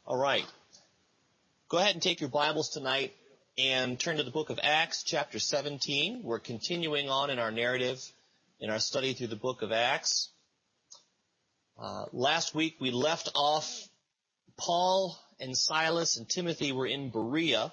All right. Go ahead and take your Bibles tonight and turn to the book of Acts, chapter 17. We're continuing on in our narrative, in our study through the book of Acts. Last week we left off, Paul and Silas and Timothy were in Berea.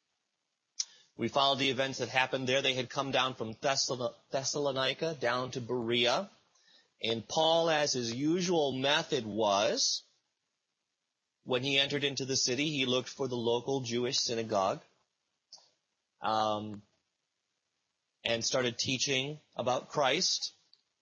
We followed the events that happened there. They had come down from Thessalonica down to Berea. And Paul, as his usual method was, when he entered into the city, he looked for the local Jewish synagogue and started teaching about Christ.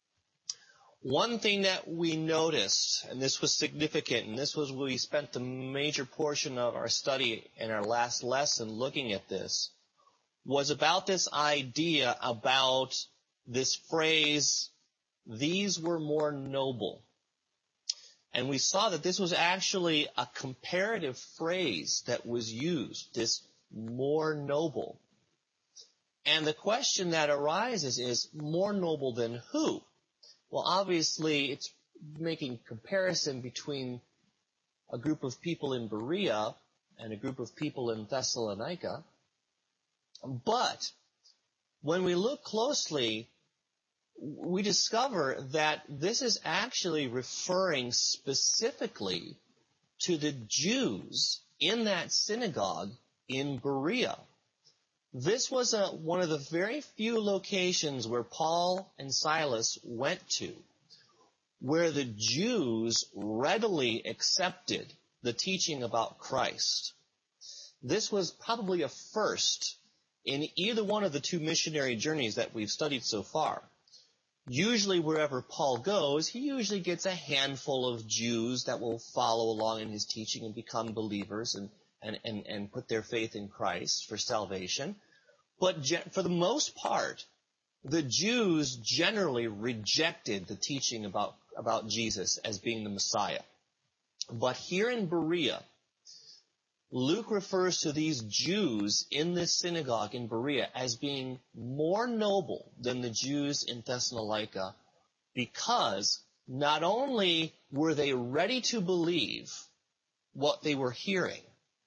One thing that we noticed, and this was significant, and this was where we spent the major portion of our study in our last lesson looking at this, was about this idea about this phrase, these were more noble. And we saw that this was actually a comparative phrase that was used, this more noble. And the question that arises is, more noble than who? Well, obviously, it's making comparison between a group of people in Berea and a group of people in Thessalonica. But when we look closely, we discover that this is actually referring specifically to the Jews in that synagogue in Berea. This was one of the very few locations where Paul and Silas went to, where the Jews readily accepted the teaching about Christ. This was probably a first in either one of the two missionary journeys that we've studied so far. Usually wherever Paul goes, he usually gets a handful of Jews that will follow along in his teaching and become believers and put their faith in Christ for salvation. But for the most part, the Jews generally rejected the teaching about Jesus as being the Messiah. But here in Berea, Luke refers to these Jews in this synagogue in Berea as being more noble than the Jews in Thessalonica, because not only were they ready to believe what they were hearing,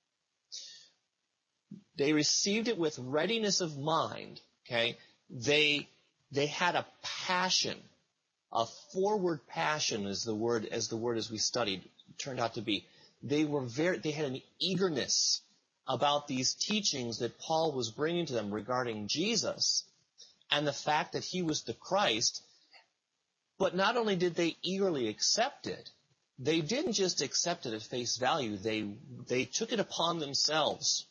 they received it with readiness of mind, okay? They had a passion, a forward passion as the word as we studied turned out to be. They had an eagerness about these teachings that Paul was bringing to them regarding Jesus and the fact that he was the Christ. But not only did they eagerly accept it, they didn't just accept it at face value. They took it upon themselves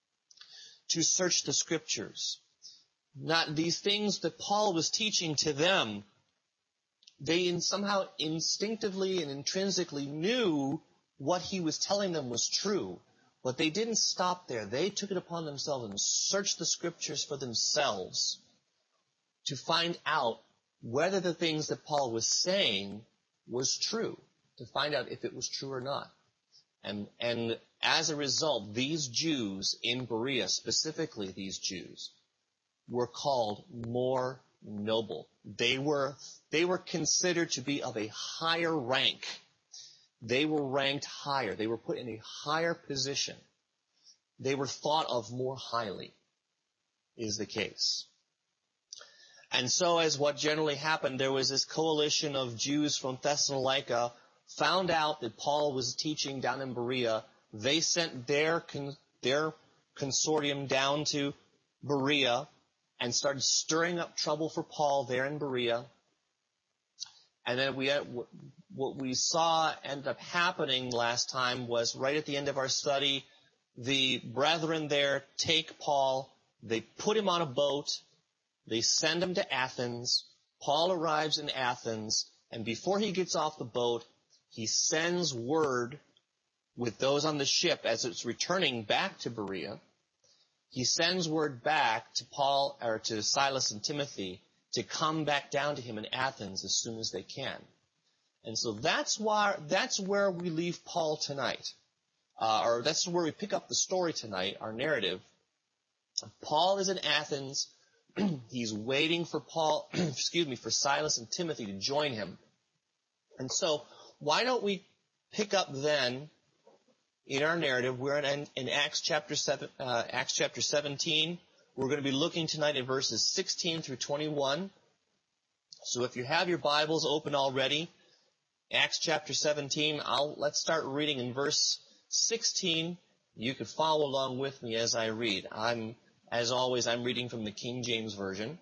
to search the Scriptures. Not these things that Paul was teaching to them, they somehow instinctively and intrinsically knew what he was telling them was true, but they didn't stop there. They took it upon themselves and searched the Scriptures for themselves to find out whether the things that Paul was saying was true, to find out if it was true or not. And as a result, these Jews in Berea, specifically these Jews, were called more noble. They were considered to be of a higher rank. They were ranked higher. They were put in a higher position. They were thought of more highly, is the case. And so as what generally happened, there was this coalition of Jews from Thessalonica, found out that Paul was teaching down in Berea. They sent their consortium down to Berea and started stirring up trouble for Paul there in Berea. And then what we saw end up happening last time was right at the end of our study, the brethren there take Paul, they put him on a boat, they send him to Athens. Paul arrives in Athens, and before he gets off the boat, he sends word with those on the ship as it's returning back to Berea. He sends word back to Paul, or to Silas and Timothy, to come back down to him in Athens as soon as they can. And so that's where we leave Paul tonight. Or that's where we pick up the story tonight, our narrative. Paul is in Athens. He's waiting for for Silas and Timothy to join him. And so why don't we pick up then in our narrative. We're in Acts chapter 17. We're going to be looking tonight at verses 16 through 21. So if you have your Bibles open already, Acts chapter 17, let's start reading in verse 16. You can follow along with me as I read. As always, I'm reading from the King James Version.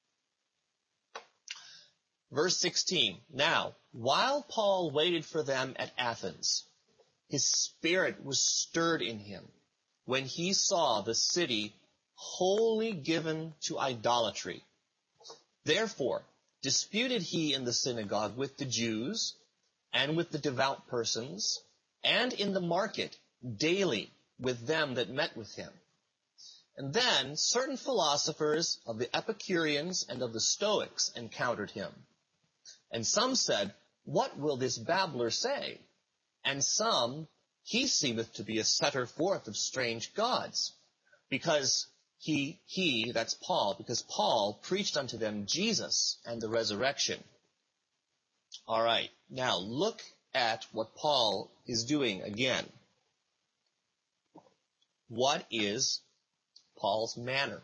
Verse 16. Now, while Paul waited for them at Athens, his spirit was stirred in him when he saw the city wholly given to idolatry. Therefore, disputed he in the synagogue with the Jews and with the devout persons, and in the market daily with them that met with him. And then certain philosophers of the Epicureans and of the Stoics encountered him. And some said, What will this babbler say? And some, He seemeth to be a setter forth of strange gods. Because that's Paul, because Paul preached unto them Jesus and the resurrection. All right, now look at what Paul is doing again. What is Paul's manner?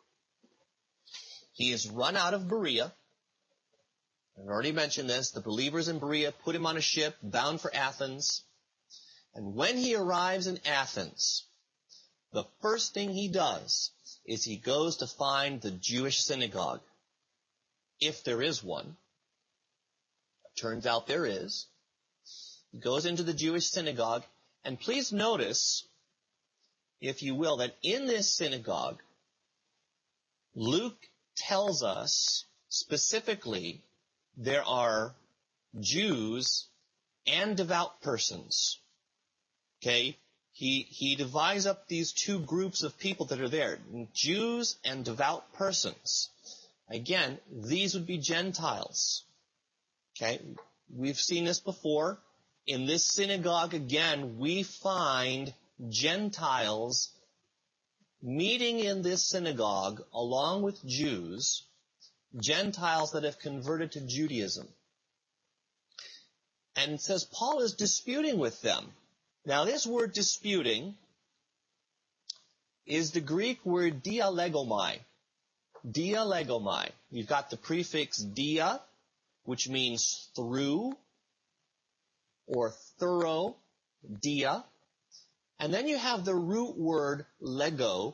He is run out of Berea. I've already mentioned this. The believers in Berea put him on a ship bound for Athens. And when he arrives in Athens, the first thing he does is he goes to find the Jewish synagogue, if there is one. It turns out there is. He goes into the Jewish synagogue, and please notice, if you will, that in this synagogue, Luke tells us specifically there are Jews and devout persons. Okay? He divides up these two groups of people that are there, Jews and devout persons. Again, these would be Gentiles. Okay? We've seen this before. In this synagogue, again, we find Gentiles meeting in this synagogue along with Jews, Gentiles that have converted to Judaism. And it says Paul is disputing with them. Now, this word disputing is the Greek word dialegomai. Dialegomai. You've got the prefix dia, which means through or thorough, dia. And then you have the root word lego,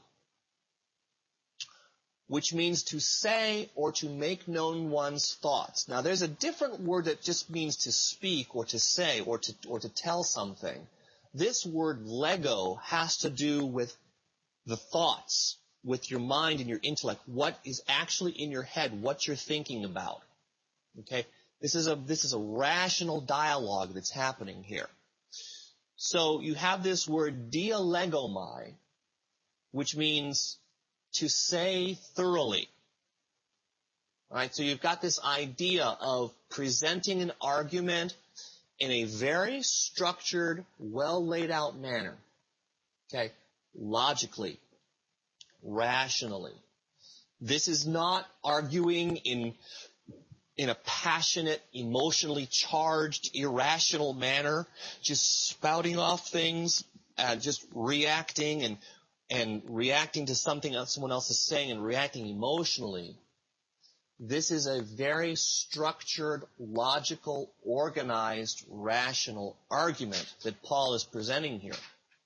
which means to say or to make known one's thoughts. Now, there's a different word that just means to speak or to say or to tell something. This word lego has to do with the thoughts, with your mind and your intellect, what is actually in your head, what you're thinking about. Okay? This is a rational dialogue that's happening here. So you have this word dialegomai, which means to say thoroughly. All right, so you've got this idea of presenting an argument in a very structured, well laid out manner. Okay, logically, rationally. This is not arguing in a passionate, emotionally charged, irrational manner, just spouting off things, just reacting and reacting to something that someone else is saying and reacting emotionally. This is a very structured, logical, organized, rational argument that Paul is presenting here.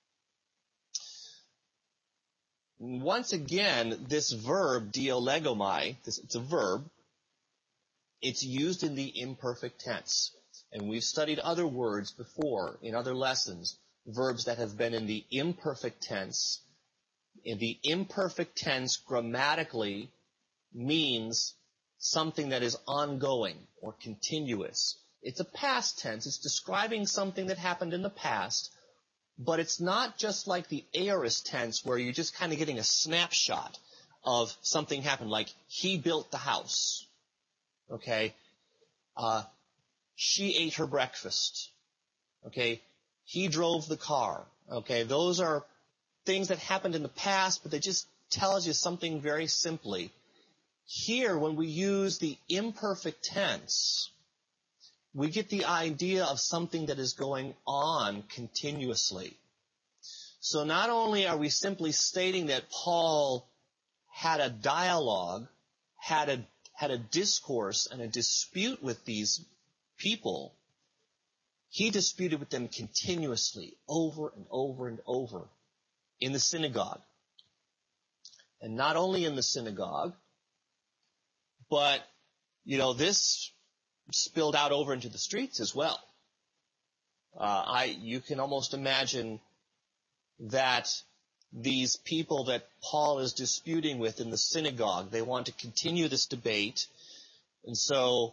Once again, this verb, dialegomai, it's a verb. It's used in the imperfect tense. And we've studied other words before in other lessons, verbs that have been in the imperfect tense. In the imperfect tense, grammatically, means something that is ongoing or continuous. It's a past tense. It's describing something that happened in the past, but it's not just like the aorist tense where you're just kind of getting a snapshot of something happened, like he built the house. Okay? She ate her breakfast. Okay? He drove the car. Okay? Those are things that happened in the past, but they just tells you something very simply. Here, when we use the imperfect tense, we get the idea of something that is going on continuously. So not only are we simply stating that Paul had a dialogue, had a discourse and a dispute with these people, he disputed with them continuously, over and over and over, in the synagogue. And not only in the synagogue, but, this spilled out over into the streets as well. You can almost imagine that these people that Paul is disputing with in the synagogue, they want to continue this debate. And so,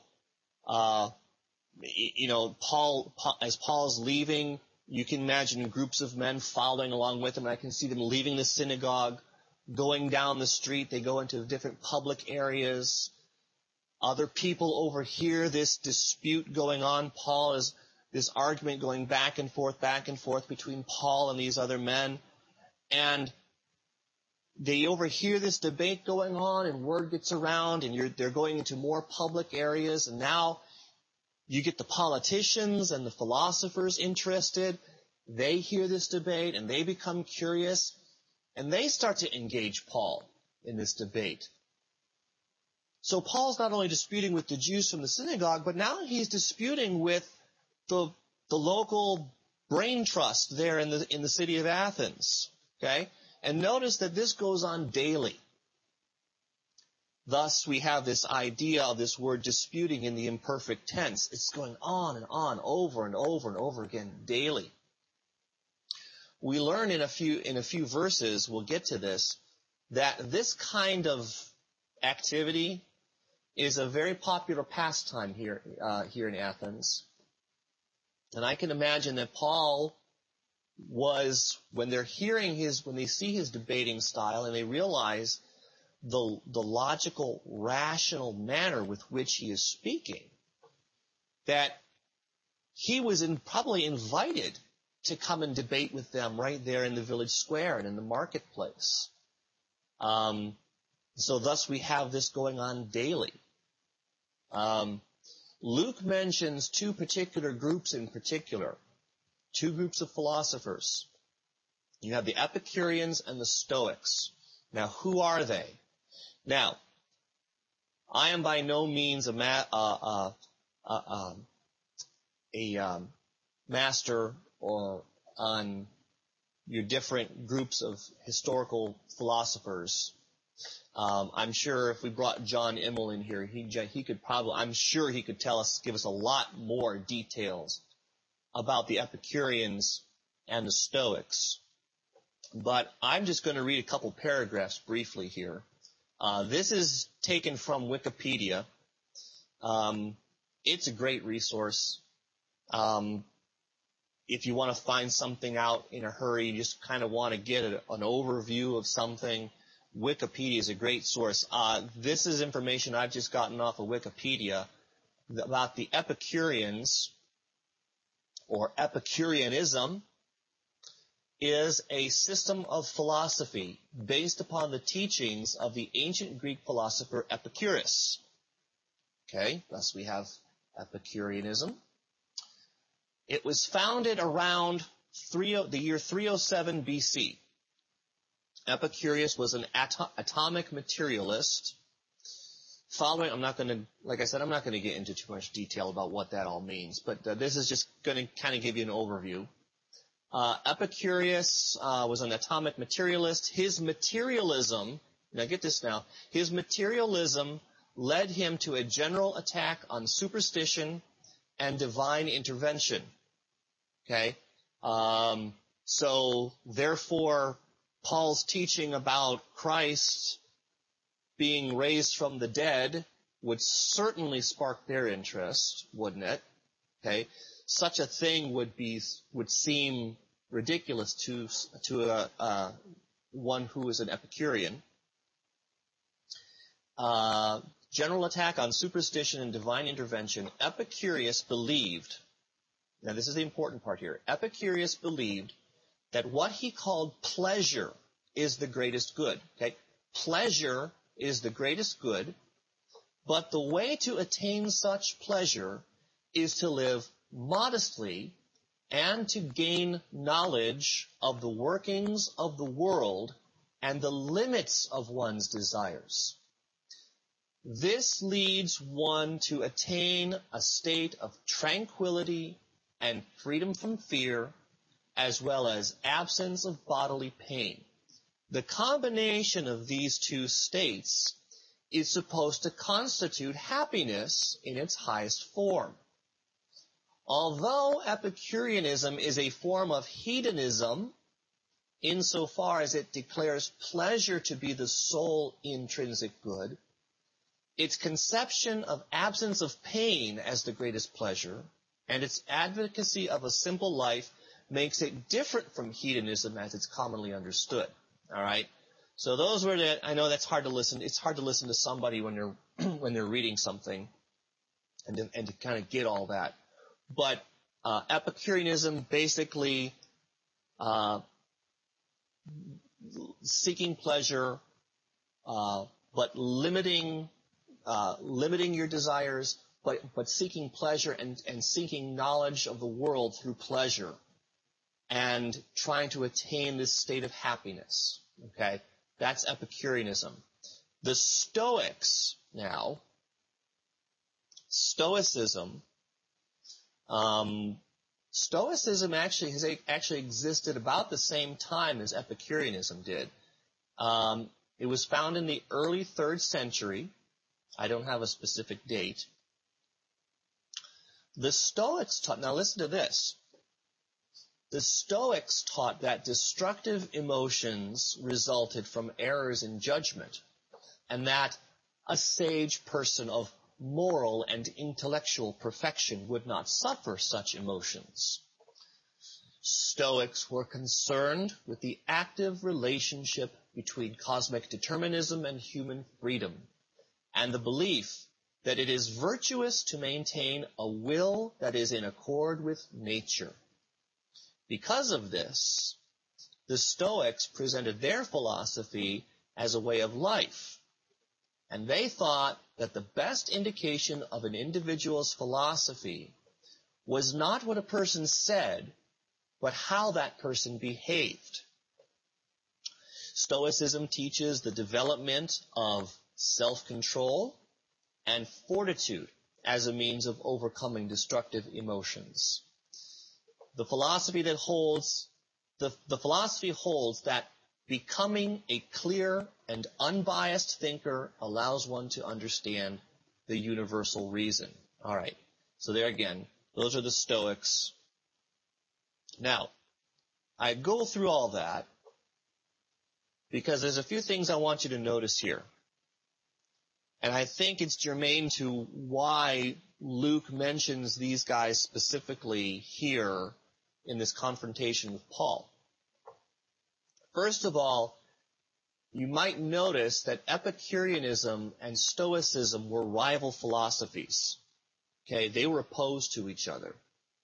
Paul, as Paul's leaving, you can imagine groups of men following along with him. I can see them leaving the synagogue, going down the street. They go into different public areas. Other people overhear this dispute going on. This argument going back and forth between Paul and these other men. And they overhear this debate going on, and word gets around, and they're going into more public areas. And now you get the politicians and the philosophers interested. They hear this debate, and they become curious. And they start to engage Paul in this debate. So Paul's not only disputing with the Jews from the synagogue, but now he's disputing with the local brain trust there in the city of Athens. Okay? And notice that this goes on daily. Thus, we have this idea of this word disputing in the imperfect tense. It's going on and on, over and over and over again, daily. We learn in a few verses, we'll get to this, that this kind of activity is a very popular pastime here in Athens. And I can imagine that Paul was, when they see his debating style and they realize the logical, rational manner with which he is speaking, that he was probably invited to come and debate with them right there in the village square and in the marketplace. So thus we have this going on daily. Luke mentions two particular groups in particular, two groups of philosophers. You have the Epicureans and the Stoics. Now, who are they? Now, I am by no means a master on your different groups of historical philosophers. I'm sure if we brought John Immel in here, he could give us a lot more details about the Epicureans and the Stoics. But I'm just going to read a couple paragraphs briefly here. This is taken from Wikipedia. It's a great resource. If you want to find something out in a hurry, you just kind of want to get an overview of something, Wikipedia is a great source. This is information I've just gotten off of Wikipedia about the Epicureans, or Epicureanism, is a system of philosophy based upon the teachings of the ancient Greek philosopher Epicurus. Okay, thus we have Epicureanism. It was founded around the year 307 BC. Epicurus was an atomic materialist. I'm not going to get into too much detail about what that all means, but this is just going to kind of give you an overview. Epicurus was an atomic materialist. His materialism, now get this now, his materialism led him to a general attack on superstition and divine intervention. Okay? So, therefore, Paul's teaching about Christ being raised from the dead would certainly spark their interest, wouldn't it? Okay? Such a thing would seem ridiculous to one who is an Epicurean. General attack on superstition and divine intervention. Epicurus believed, now this is the important part here, Epicurus believed that what he called pleasure is the greatest good. Okay? Pleasure is the greatest good, but the way to attain such pleasure is to live modestly and to gain knowledge of the workings of the world and the limits of one's desires. This leads one to attain a state of tranquility and freedom from fear, as well as absence of bodily pain. The combination of these two states is supposed to constitute happiness in its highest form. Although Epicureanism is a form of hedonism, insofar as it declares pleasure to be the sole intrinsic good, its conception of absence of pain as the greatest pleasure, and its advocacy of a simple life makes it different from hedonism as it's commonly understood. All right? So those were I know that's hard to listen. It's hard to listen to somebody when they're reading something and to kind of get all that. But Epicureanism basically seeking pleasure, but limiting your desires, but seeking pleasure and seeking knowledge of the world through pleasure, and trying to attain this state of happiness. Okay, that's Epicureanism. The Stoics now, Stoicism. Stoicism actually existed about the same time as Epicureanism did. It was found in the early 3rd century. I don't have a specific date. The Stoics taught, now listen to this. The Stoics taught that destructive emotions resulted from errors in judgment, and that a sage person of moral and intellectual perfection would not suffer such emotions. Stoics were concerned with the active relationship between cosmic determinism and human freedom, and the belief that it is virtuous to maintain a will that is in accord with nature. Because of this, the Stoics presented their philosophy as a way of life, and they thought that the best indication of an individual's philosophy was not what a person said, but how that person behaved. Stoicism teaches the development of self-control and fortitude as a means of overcoming destructive emotions. The philosophy holds that becoming a clear and unbiased thinker allows one to understand the universal reason. All right. So there again, those are the Stoics. Now, I go through all that because there's a few things I want you to notice here. And I think it's germane to why Luke mentions these guys specifically here in this confrontation with Paul. First of all, you might notice that Epicureanism and Stoicism were rival philosophies. Okay, they were opposed to each other.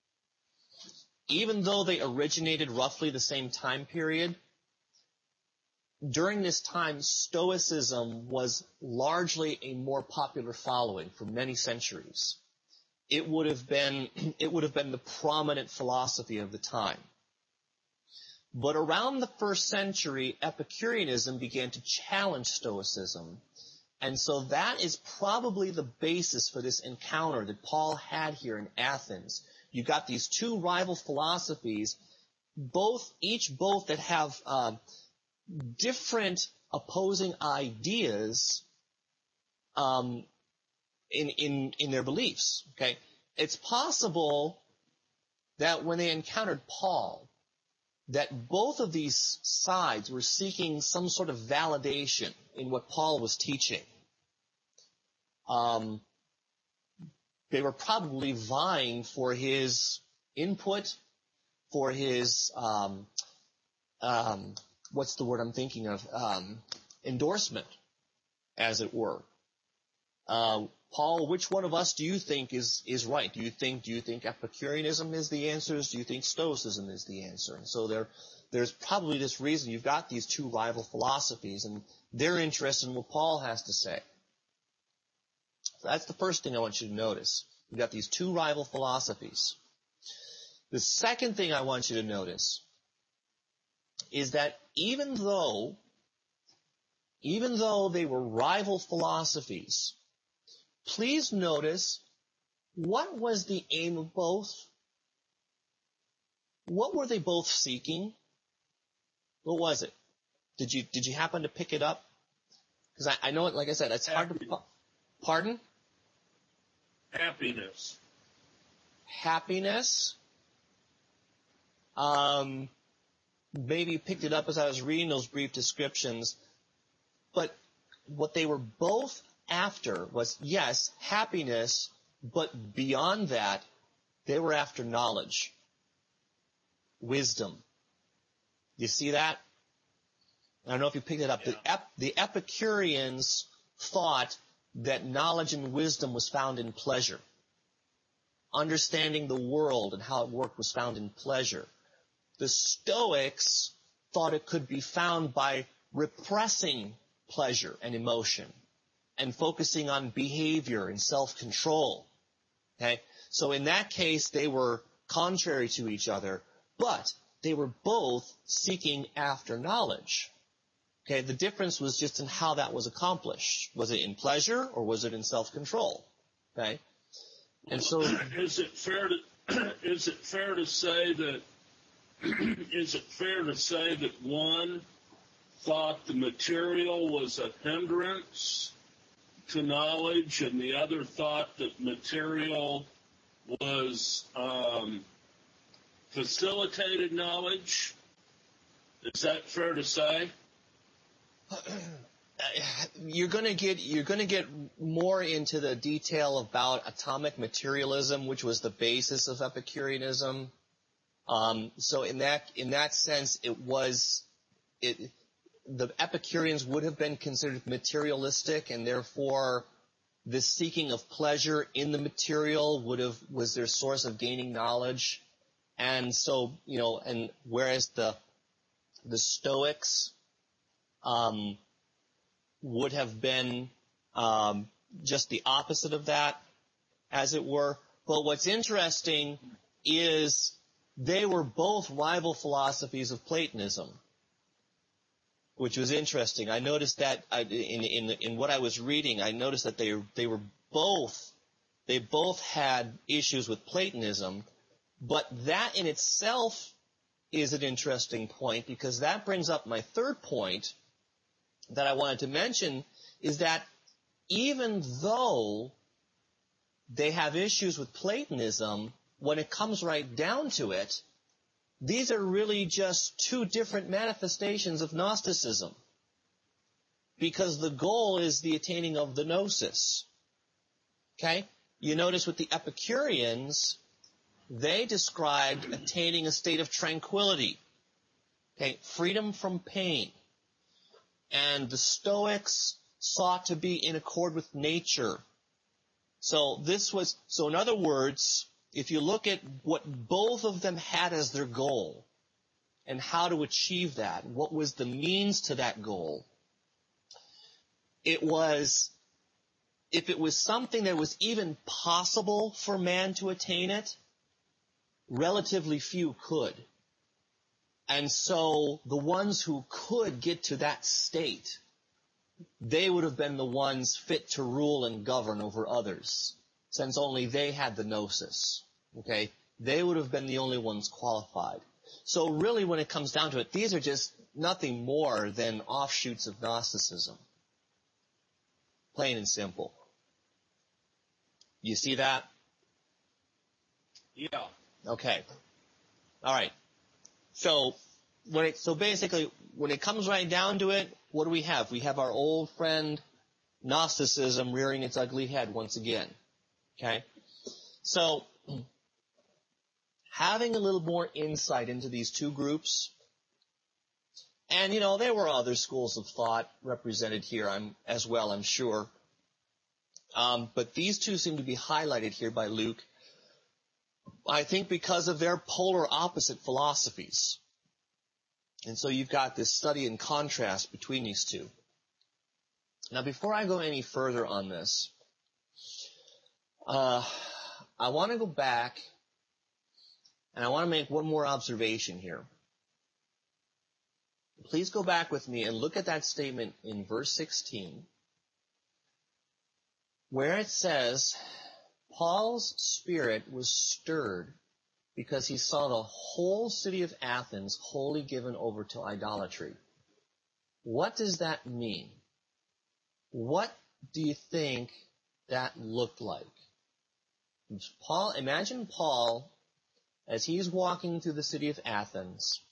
Even though they originated roughly the same time period, during this time, Stoicism was largely a more popular following for many centuries. It would have been the prominent philosophy of the time. But around the 1st century, Epicureanism began to challenge Stoicism. And so that is probably the basis for this encounter that Paul had here in Athens. You got these two rival philosophies, both that have different opposing ideas in their beliefs. Okay, it's possible that when they encountered Paul, that both of these sides were seeking some sort of validation in what Paul was teaching. They were probably vying for his input, for his, what's the word I'm thinking of? Endorsement, as it were. Paul, which one of us do you think is right? Do you think Epicureanism is the answer? Do you think Stoicism is the answer? And so there's probably this reason you've got these two rival philosophies, and they're interested in what Paul has to say. So that's the first thing I want you to notice. You've got these two rival philosophies. The second thing I want you to notice is that even though they were rival philosophies, please notice, what was the aim of both? What were they both seeking? What was it? Did you happen to pick it up? Because I know it, like I said, it's hard to... Pardon? Happiness. Happiness. Maybe you picked it up as I was reading those brief descriptions. But what they were both after was, yes, happiness, but beyond that, they were after knowledge. Wisdom. You see that? I don't know if you picked it up. Yeah. The Epicureans thought that knowledge and wisdom was found in pleasure. Understanding the world and how it worked was found in pleasure. The Stoics thought it could be found by repressing pleasure and emotion and focusing on behavior and self-control. Okay? So in that case, they were contrary to each other, but they were both seeking after knowledge. Okay? The difference was just in how that was accomplished. Was it in pleasure or was it in self-control? Okay? And so is it fair to say that one thought the material was a hindrance to knowledge and the other thought that material was facilitated knowledge? Is that fair to say? You're going to get more into the detail about atomic materialism, which was the basis of Epicureanism. So in that sense, the Epicureans would have been considered materialistic, and therefore the seeking of pleasure in the material was their source of gaining knowledge. And so, and whereas the Stoics would have been just the opposite of that, as it were. But what's interesting is they were both rival philosophies of Platonism, which was interesting. I noticed that in what I was reading, I noticed that they both had issues with Platonism, but that in itself is an interesting point, because that brings up my third point that I wanted to mention, is that even though they have issues with Platonism, when it comes right down to it, these are really just two different manifestations of Gnosticism, because the goal is the attaining of the gnosis. Okay? You notice with the Epicureans, they described attaining a state of tranquility, okay, freedom from pain. And the Stoics sought to be in accord with nature. So in other words, if you look at what both of them had as their goal and how to achieve that, what was the means to that goal, it was, if it was something that was even possible for man to attain it, relatively few could. And so the ones who could get to that state, they would have been the ones fit to rule and govern over others, since only they had the gnosis. Okay? They would have been the only ones qualified. So really, when it comes down to it, these are just nothing more than offshoots of Gnosticism. Plain and simple. You see that? Yeah. Okay. All right. So basically, when it comes right down to it, what do we have? We have our old friend Gnosticism rearing its ugly head once again. Okay? So, having a little more insight into these two groups, and there were other schools of thought represented here as well, I'm sure. But these two seem to be highlighted here by Luke, I think because of their polar opposite philosophies. And so you've got this study in contrast between these two. Now, before I go any further on this, I want to go back And I want to make one more observation here. Please go back with me and look at that statement in verse 16, where it says, Paul's spirit was stirred because he saw the whole city of Athens wholly given over to idolatry. What does that mean? What do you think that looked like? Imagine Paul as he's walking through the city of Athens,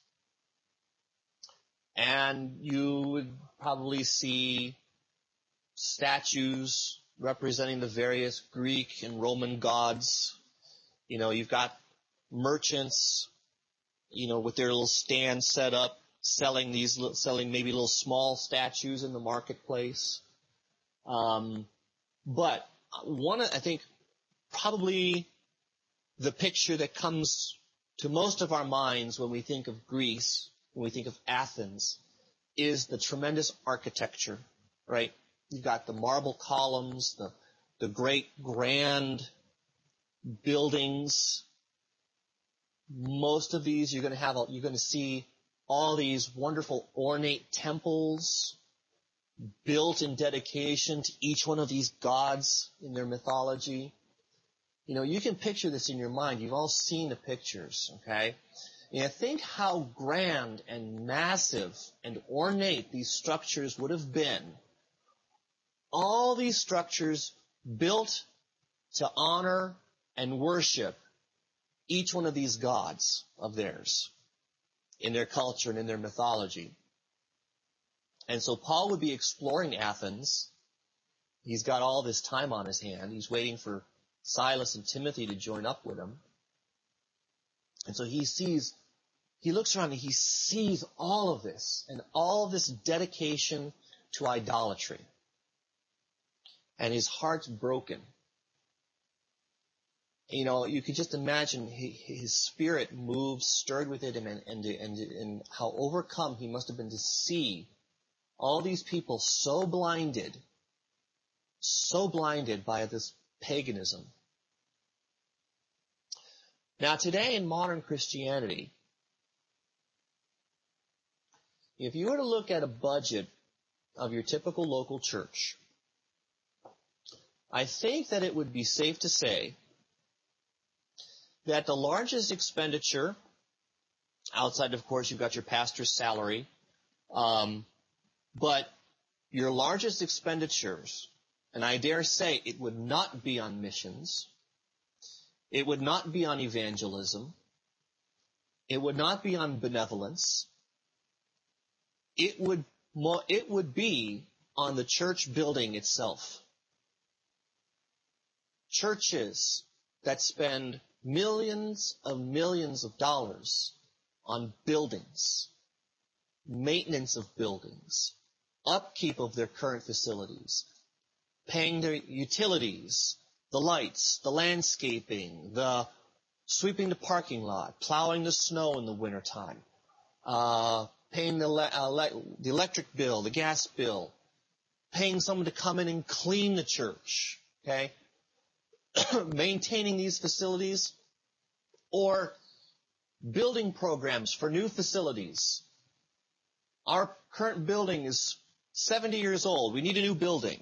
and you would probably see statues representing the various Greek and Roman gods. You've got merchants, with their little stands set up, selling maybe little small statues in the marketplace. But I think probably the picture that comes to most of our minds when we think of Greece, when we think of Athens, is the tremendous architecture, right? You've got the marble columns, the great grand buildings. Most of these you're going to see all these wonderful ornate temples built in dedication to each one of these gods in their mythology. You can picture this in your mind. You've all seen the pictures, okay? Think how grand and massive and ornate these structures would have been. All these structures built to honor and worship each one of these gods of theirs in their culture and in their mythology. And so Paul would be exploring Athens. He's got all this time on his hand. He's waiting for Silas and Timothy to join up with him. And so he looks around and he sees all of this and all of this dedication to idolatry. And his heart's broken. You could just imagine his spirit moved, stirred within him, and how overcome he must have been to see all these people so blinded by this paganism. Now, today in modern Christianity, if you were to look at a budget of your typical local church, I think that it would be safe to say that the largest expenditure, outside, of course, you've got your pastor's salary, but your largest expenditures, and I dare say it would not be on missions, it would not be on evangelism, it would not be on benevolence, it would be on the church building itself. Churches that spend millions of dollars on buildings, maintenance of buildings, upkeep of their current facilities, paying their utilities, the lights, the landscaping, the sweeping the parking lot, plowing the snow in the wintertime, paying the electric bill, the gas bill, paying someone to come in and clean the church, okay? Maintaining these facilities, or building programs for new facilities. Our current building is 70 years old. We need a new building.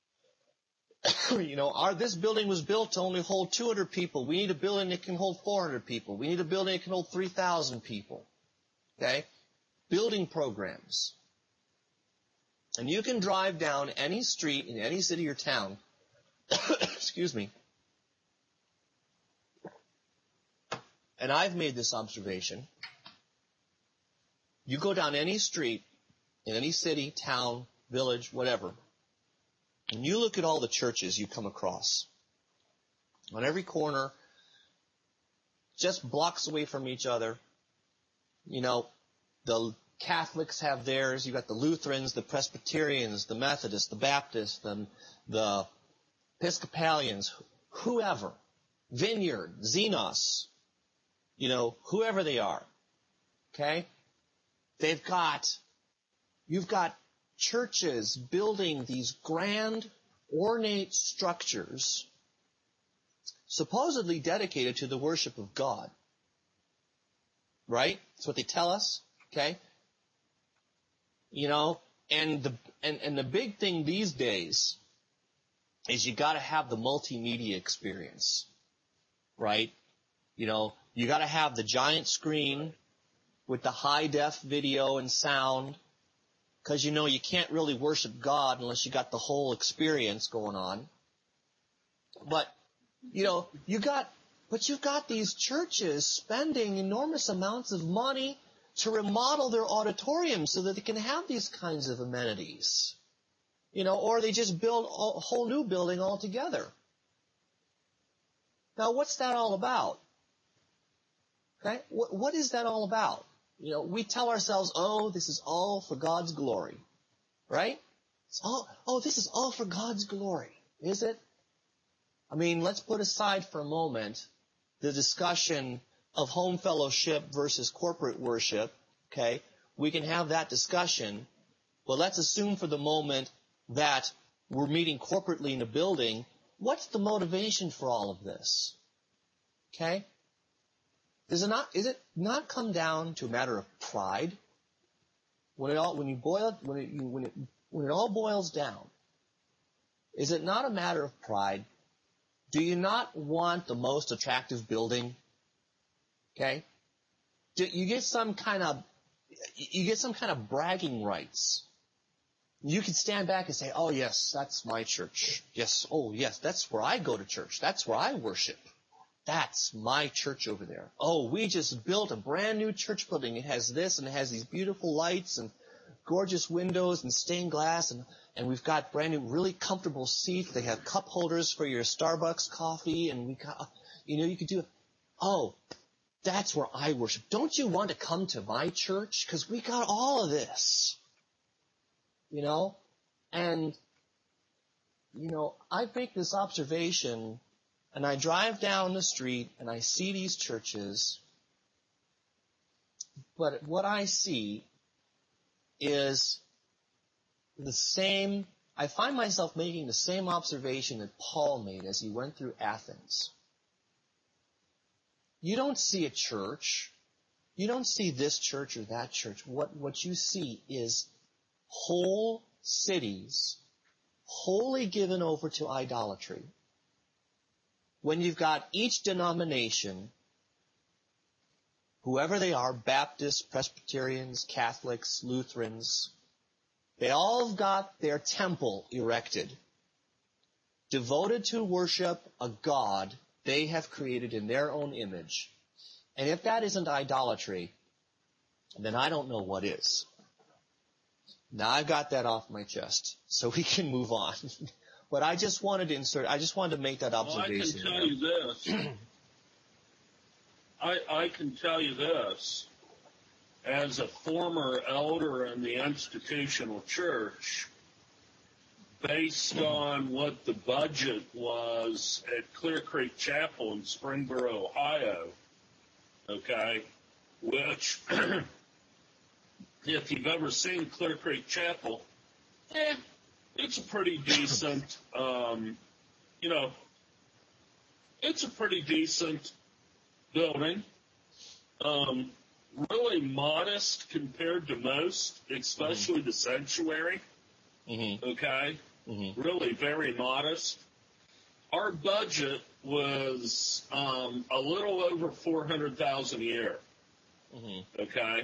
This building was built to only hold 200 people. We need a building that can hold 400 people. We need a building that can hold 3,000 people. Okay? Building programs. And you can drive down any street in any city or town, excuse me, and I've made this observation. You go down any street in any city, town, village, whatever, and you look at all the churches you come across. On every corner, just blocks away from each other. The Catholics have theirs. You've got the Lutherans, the Presbyterians, the Methodists, the Baptists, the Episcopalians, whoever. Vineyard, Xenos, whoever they are. Okay? You've got churches building these grand, ornate structures supposedly dedicated to the worship of God. right? That's what they tell us, okay? You know, and the big thing these days is you got to have the multimedia experience, right? You know, you got to have the giant screen with the high-def video and sound, because you know you can't really worship God unless you got the whole experience going on. But you know, you've got these churches spending enormous amounts of money to remodel their auditoriums so that they can have these kinds of amenities. You know, or they just build a whole new building altogether. Now, what's that all about? Okay? What is that all about? You know, we tell ourselves, oh, this is all for God's glory. Right? This is all for God's glory. Is it? I mean, let's put aside for a moment the discussion of home fellowship versus corporate worship, okay? We can have that discussion, but let's assume for the moment that we're meeting corporately in a building. What's the motivation for all of this? Okay? Is it not come down to a matter of pride? When it all boils down, is it not a matter of pride? Do you not want the most attractive building? Okay? You get some kind of bragging rights. You can stand back and say, oh yes, that's my church. Yes, oh yes, that's where I go to church. That's where I worship. That's my church over there. Oh, we just built a brand new church building. It has this and it has these beautiful lights and gorgeous windows and stained glass and we've got brand new, really comfortable seats. They have cup holders for your Starbucks coffee and we got, you could do it. Oh, that's where I worship. Don't you want to come to my church? Because we got all of this. And, I make this observation and I drive down the street and I see these churches, but what I see is the same, I find myself making the same observation that Paul made as he went through Athens. You don't see a church. You don't see this church or that church. What you see is whole cities wholly given over to idolatry. When you've got each denomination, whoever they are, Baptists, Presbyterians, Catholics, Lutherans, they all have got their temple erected, devoted to worship a God they have created in their own image. And if that isn't idolatry, then I don't know what is. Now I've got that off my chest, so we can move on. But I just wanted to make that observation. Well, I can tell you this. I can tell you this. As a former elder in the institutional church, based on what the budget was at Clear Creek Chapel in Springboro, Ohio, okay, which, if you've ever seen Clear Creek Chapel, it's a pretty decent, it's a pretty decent building. Really modest compared to most, especially the sanctuary. Mm-hmm. Okay? Mm-hmm. Really very modest. Our budget was a little over $400,000 a year. Mm-hmm. Okay?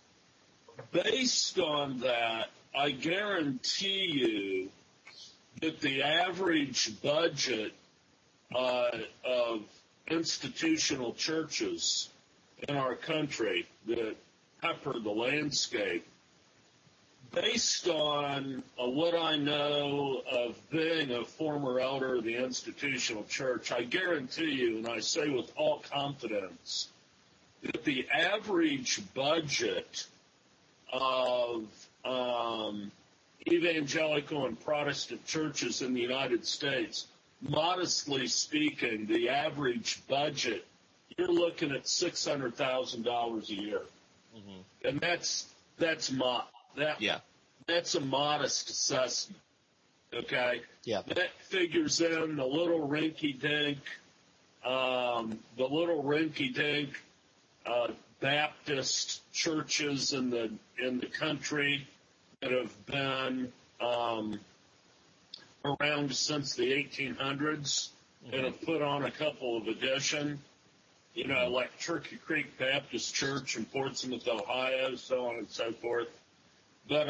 Based on that, I guarantee you that the average budget of institutional churches in our country that pepper the landscape, based on what I know of being a former elder of the institutional church, I guarantee you, and I say with all confidence, that the average budget of evangelical and Protestant churches in the United States, modestly speaking, the average budget, you're looking at $600,000 a year. Mm-hmm. And that's a modest assessment. Okay? Yeah. That figures in the little rinky-dink Baptist churches in the country that have been around since the 1800s and have put on a couple of editions. Like Turkey Creek Baptist Church in Portsmouth, Ohio, so on and so forth. But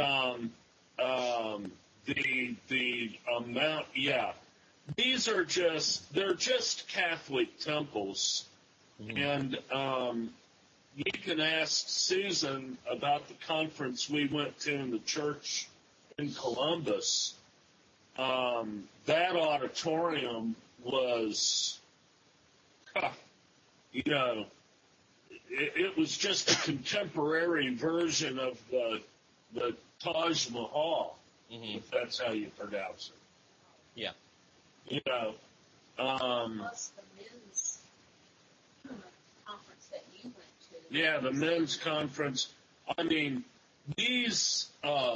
the amount, these are they're just Catholic temples, and you can ask Susan about the conference we went to in the church in Columbus. That auditorium was, it was just a contemporary version of the Taj Mahal, if that's how you pronounce it. Yeah. Plus the men's conference that you went to. Yeah, the men's conference. I mean, these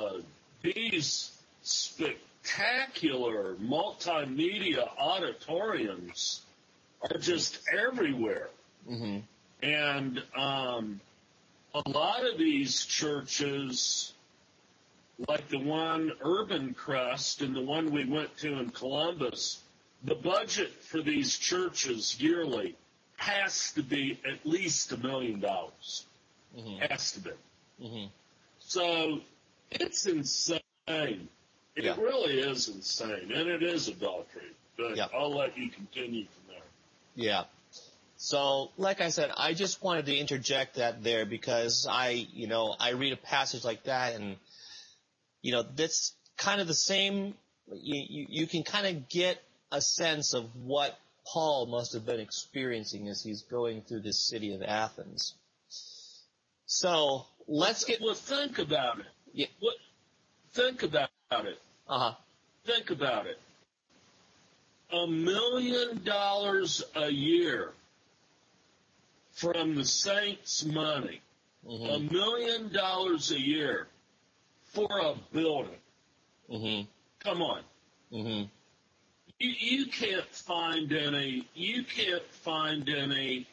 spectacular multimedia auditoriums are just everywhere. Mm-hmm. And a lot of these churches, like the one Urban Crest and the one we went to in Columbus, the budget for these churches yearly has to be at least $1 million. Mm-hmm. Has to be. Mm-hmm. So it's insane. It really is insane, and it is adultery. But I'll let you continue from there. Yeah. So, like I said, I just wanted to interject that there because I read a passage like that, and that's kind of the same. You can kind of get a sense of what Paul must have been experiencing as he's going through this city of Athens. So let's get. Well, think about it. Yeah. Think about it. Think about it. $1 million a year from the saints' money. $1 million a year for a building. Mm-hmm. Come on. Mm-hmm. You can't find any. You can't find any.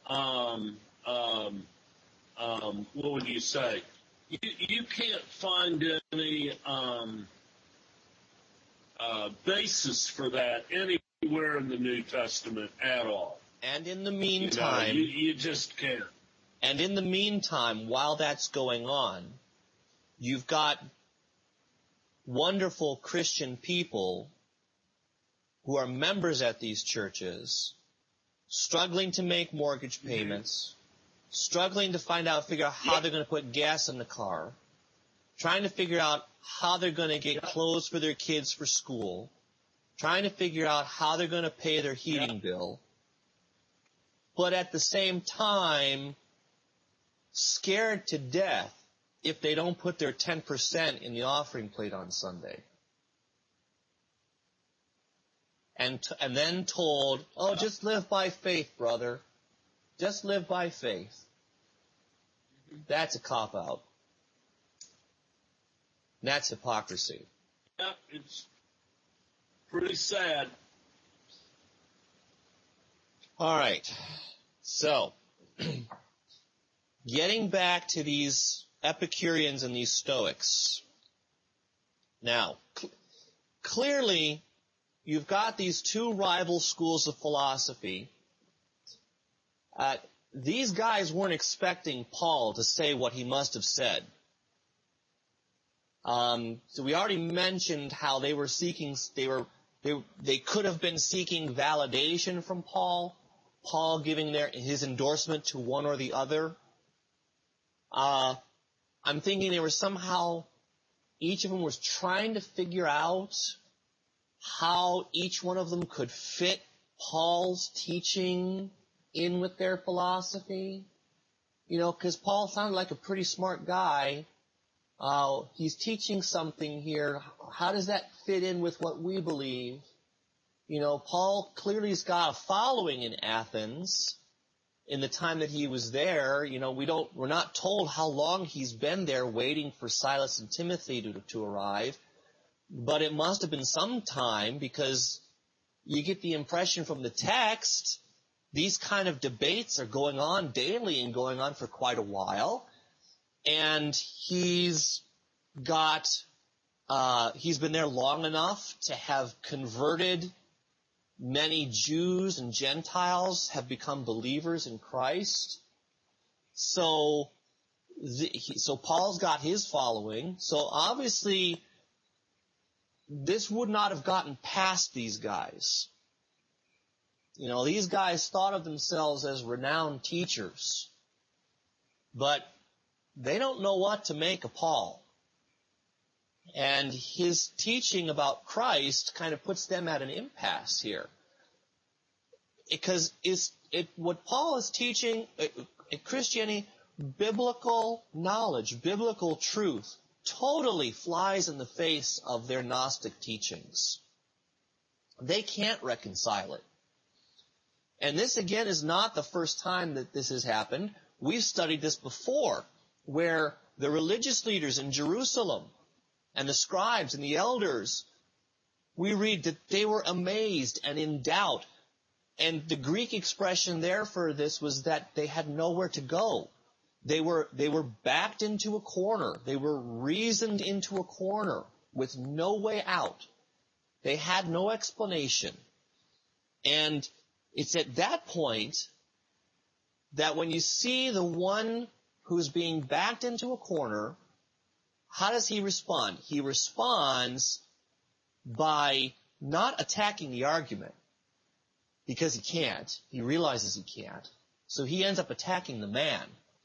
What would you say? You can't find any basis for that anywhere in the New Testament at all. And in the meantime, you just can't. And in the meantime, while that's going on, you've got wonderful Christian people who are members at these churches, struggling to make mortgage payments, struggling to figure out how they're going to put gas in the car, trying to figure out how they're going to get clothes for their kids for school, trying to figure out how they're going to pay their heating bill, but at the same time, scared to death if they don't put their 10% in the offering plate on Sunday. And then told, just live by faith, brother. Just live by faith. That's a cop-out. That's hypocrisy. Yeah, it's pretty sad. All right. So, getting back to these Epicureans and these Stoics. Now, clearly, you've got these two rival schools of philosophy. These guys weren't expecting Paul to say what he must have said. So we already mentioned how they were seeking, they could have been seeking validation from Paul giving his endorsement to one or the other. I'm thinking they were somehow, each of them was trying to figure out how each one of them could fit Paul's teaching in with their philosophy. Because Paul sounded like a pretty smart guy. He's teaching something here. How does that fit in with what we believe? Paul clearly has got a following in Athens in the time that he was there. We're not told how long he's been there waiting for Silas and Timothy to arrive. But it must have been some time, because you get the impression from the text these kind of debates are going on daily and going on for quite a while. And he's been there long enough to have converted many Jews and Gentiles, have become believers in Christ. So Paul's got his following. So obviously, this would not have gotten past these guys. You know, these guys thought of themselves as renowned teachers, but they don't know what to make of Paul. And his teaching about Christ kind of puts them at an impasse here. Because what Paul is teaching, Christianity, biblical knowledge, biblical truth, totally flies in the face of their Gnostic teachings. They can't reconcile it. And this, again, is not the first time that this has happened. We've studied this before, where the religious leaders in Jerusalem and the scribes and the elders, we read that they were amazed and in doubt. And the Greek expression there for this was that they had nowhere to go. They were backed into a corner. They were reasoned into a corner with no way out. They had no explanation. And it's at that point that when you see the one who's being backed into a corner, how does he respond? He responds by not attacking the argument, because he can't. He realizes he can't. So he ends up attacking the man.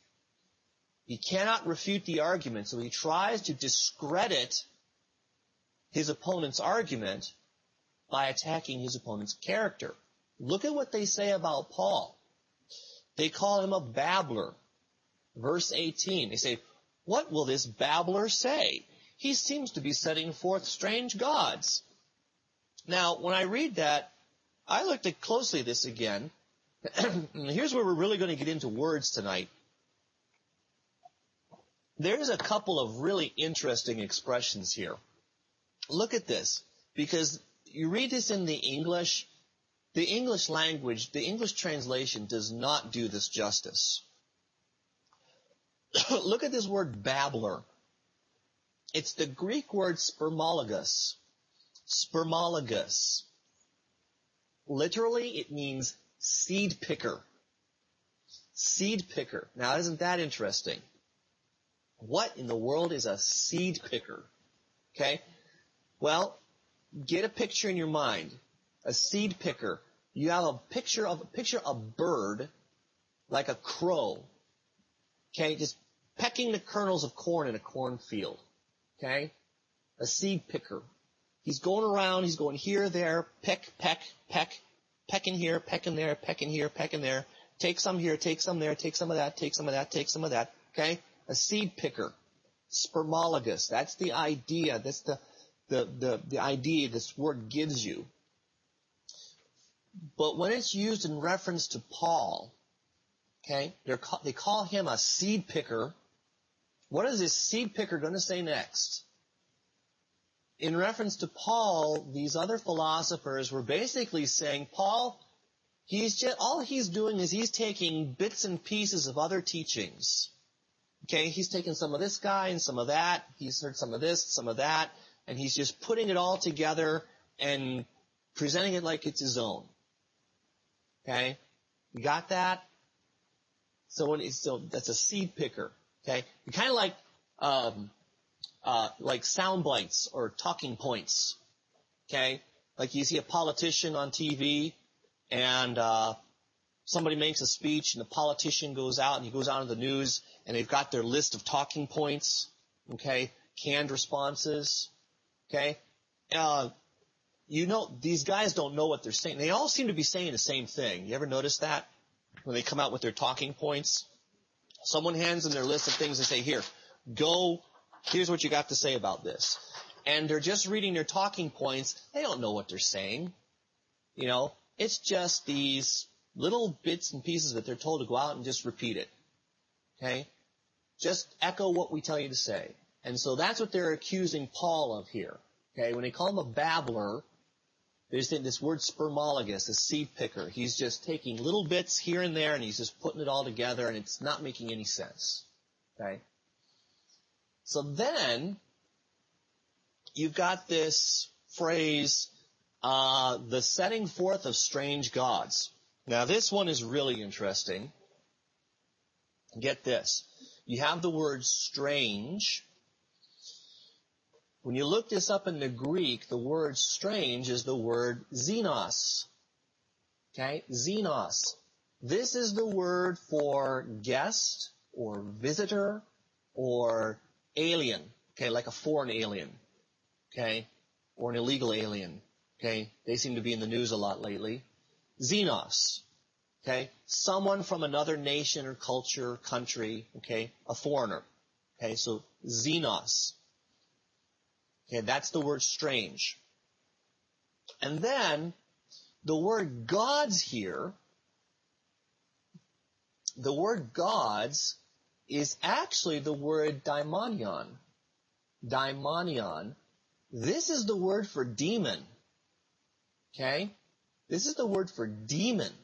He cannot refute the argument, so he tries to discredit his opponent's argument by attacking his opponent's character. Look at what they say about Paul. They call him a babbler. Verse 18, they say, "What will this babbler say? He seems to be setting forth strange gods." Now, when I read that, I looked at closely at this again. Here's where we're really going to get into words tonight. There's a couple of really interesting expressions here. Look at this, because you read this in the English language, the English translation does not do this justice. Look at this word babbler. It's the Greek word spermologus. Spermologus. Literally, it means seed picker. Seed picker. Now, isn't that interesting? What in the world is a seed picker? Okay? Well, get a picture in your mind. A seed picker. You have a picture of a bird like a crow. Okay? Just pecking the kernels of corn in a cornfield. Okay? A seed picker. He's going around, he's going here, there, peck, pecking here, pecking there, pecking here, pecking there. Take some here, take some there, take some of that, take some of that, take some of that. Okay? A seed picker. Spermologus. That's the idea. That's the idea this word gives you. But when it's used in reference to Paul, okay, they call him a seed picker. What is this seed picker going to say next? In reference to Paul, these other philosophers were basically saying, Paul, all he's doing is he's taking bits and pieces of other teachings. Okay, he's taking some of this guy and some of that. He's heard some of this, some of that, and he's just putting it all together and presenting it like it's his own. Okay, you got that? So that's a seed picker. Okay, you kind of like sound bites or talking points. Okay, like you see a politician on TV and somebody makes a speech and the politician goes out and he goes out in the news and they've got their list of talking points, okay, canned responses, okay. These guys don't know what they're saying. They all seem to be saying the same thing. You ever notice that? When they come out with their talking points? Someone hands them their list of things and say, here's what you got to say about this. And they're just reading their talking points. They don't know what they're saying. You know, it's just these little bits and pieces that they're told to go out and just repeat it. Okay? Just echo what we tell you to say. And so that's what they're accusing Paul of here. Okay? When they call him a babbler, There's this word spermologist, a seed picker. He's just taking little bits here and there, and he's just putting it all together, and it's not making any sense. Okay? So then, you've got this phrase, the setting forth of strange gods. Now, this one is really interesting. Get this. You have the word strange. When you look this up in the Greek, the word strange is the word xenos. Okay? Xenos. This is the word for guest or visitor or alien. Okay? Like a foreign alien. Okay? Or an illegal alien. Okay? They seem to be in the news a lot lately. Xenos. Okay? Someone from another nation or culture, country. Okay? A foreigner. Okay? So, xenos. Okay, that's the word strange. And then, the word gods here, the word gods is actually the word daimonion. Daimonion. This is the word for demon. Okay? This is the word for demon.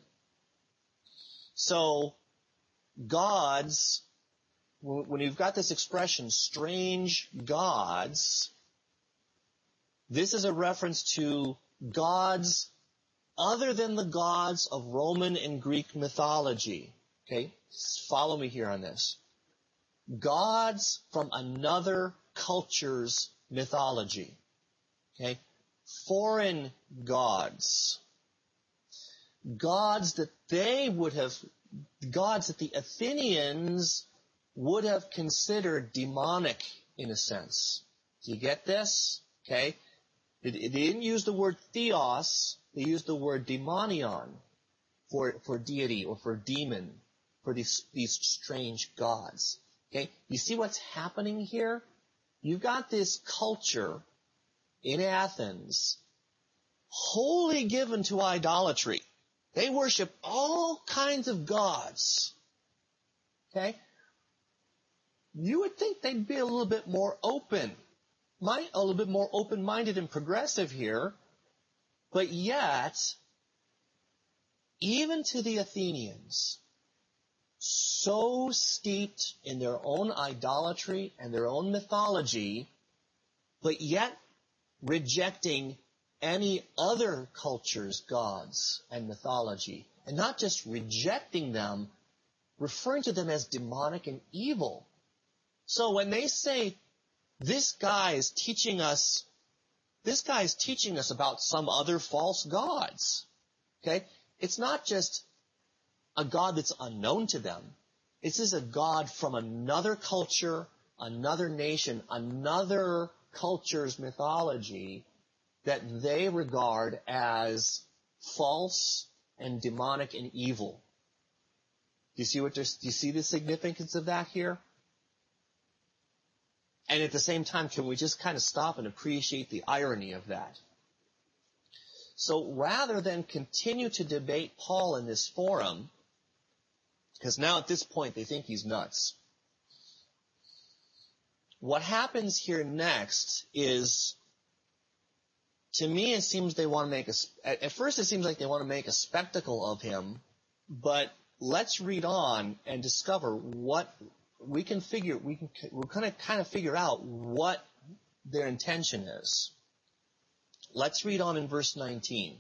So, gods, when you've got this expression, strange gods, this is a reference to gods other than the gods of Roman and Greek mythology. Okay? Follow me here on this. Gods from another culture's mythology. Okay? Foreign gods. Gods that the Athenians would have considered demonic in a sense. Do you get this? Okay? They didn't use the word theos, they used the word daimonion for deity or for demon, for these strange gods. Okay? You see what's happening here? You've got this culture in Athens wholly given to idolatry. They worship all kinds of gods. Okay? You would think they'd be a little bit more open. A little bit more open-minded and progressive here, but yet, even to the Athenians, so steeped in their own idolatry and their own mythology, but yet rejecting any other culture's gods and mythology, and not just rejecting them, referring to them as demonic and evil. So when they say, this guy is teaching us about some other false gods. Okay? It's not just a god that's unknown to them. This is a god from another culture, another nation, another culture's mythology that they regard as false and demonic and evil. Do you see the significance of that here? And at the same time, can we just kind of stop and appreciate the irony of that? So rather than continue to debate Paul in this forum, because now at this point they think he's nuts, what happens here next is, to me it seems they want to make at first it seems like they want to make a spectacle of him, but let's read on and discover what we're going to kind of figure out what their intention is. Let's read on in verse 19.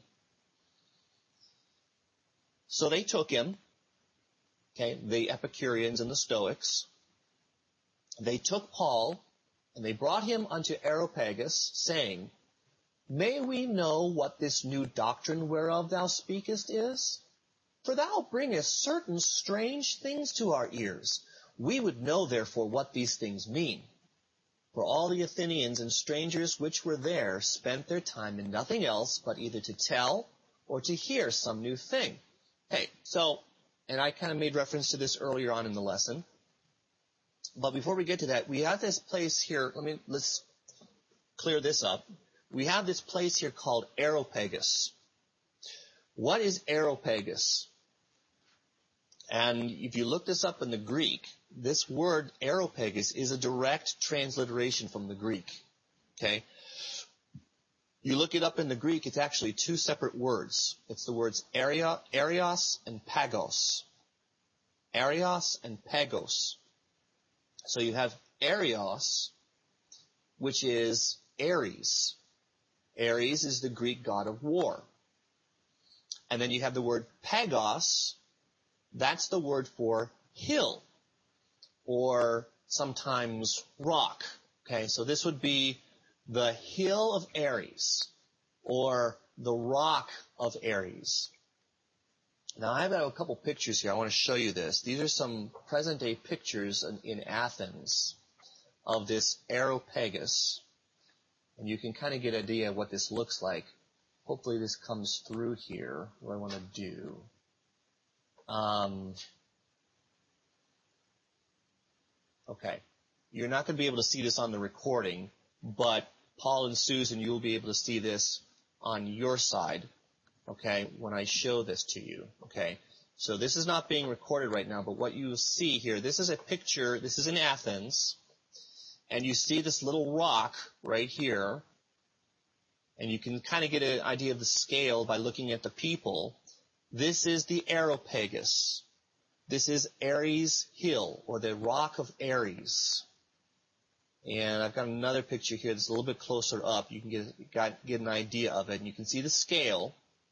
So they took him, okay, the Epicureans and the Stoics. They took Paul, and they brought him unto Areopagus, saying, May we know what this new doctrine whereof thou speakest is? For thou bringest certain strange things to our ears. We would know, therefore, what these things mean. For all the Athenians and strangers which were there spent their time in nothing else but either to tell or to hear some new thing. Okay, so, and I kind of made reference to this earlier on in the lesson. But before we get to that, we have this place here, let's clear this up. We have this place here called Areopagus. What is Areopagus? And if you look this up in the Greek, this word Areopagus is a direct transliteration from the Greek. Okay? You look it up in the Greek, it's actually two separate words. It's the words Arios and Pagos. Arios and Pagos. So you have Arios, which is Ares. Ares is the Greek god of war. And then you have the word Pagos. That's the word for hill, or sometimes rock. Okay, so this would be the hill of Ares, or the rock of Ares. Now, I have a couple pictures here. I want to show you this. These are some present-day pictures in Athens of this Areopagus. And you can kind of get an idea of what this looks like. Hopefully this comes through here. What I want to do. Okay. You're not going to be able to see this on the recording, but Paul and Susan, you'll be able to see this on your side, okay, when I show this to you, okay? So this is not being recorded right now, but what you see here, this is a picture, this is in Athens, and you see this little rock right here, and you can kind of get an idea of the scale by looking at the people. This is the Areopagus. This is Ares Hill, or the Rock of Ares. And I've got another picture here that's a little bit closer up. You can get an idea of it, and you can see the scale.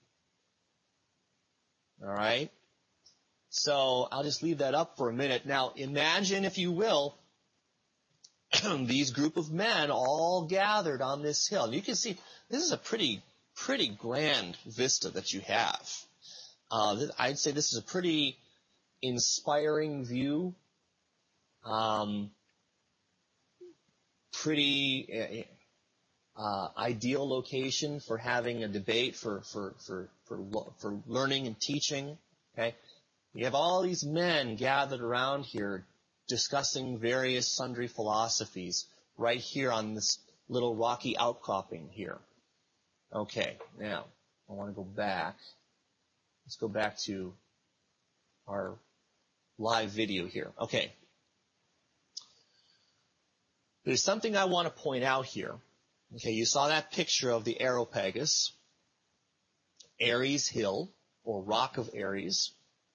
All right? So I'll just leave that up for a minute. Now, imagine, if you will, these group of men all gathered on this hill. And you can see this is a pretty grand vista that you have. I'd say this is a pretty inspiring view. Pretty ideal location for having a debate, for learning and teaching. Okay, you have all these men gathered around here discussing various sundry philosophies right here on this little rocky outcropping here. Okay, now I want to go back. Let's go back to our live video here. Okay. There's something I want to point out here. Okay, you saw that picture of the Areopagus, Ares Hill, or Rock of Ares.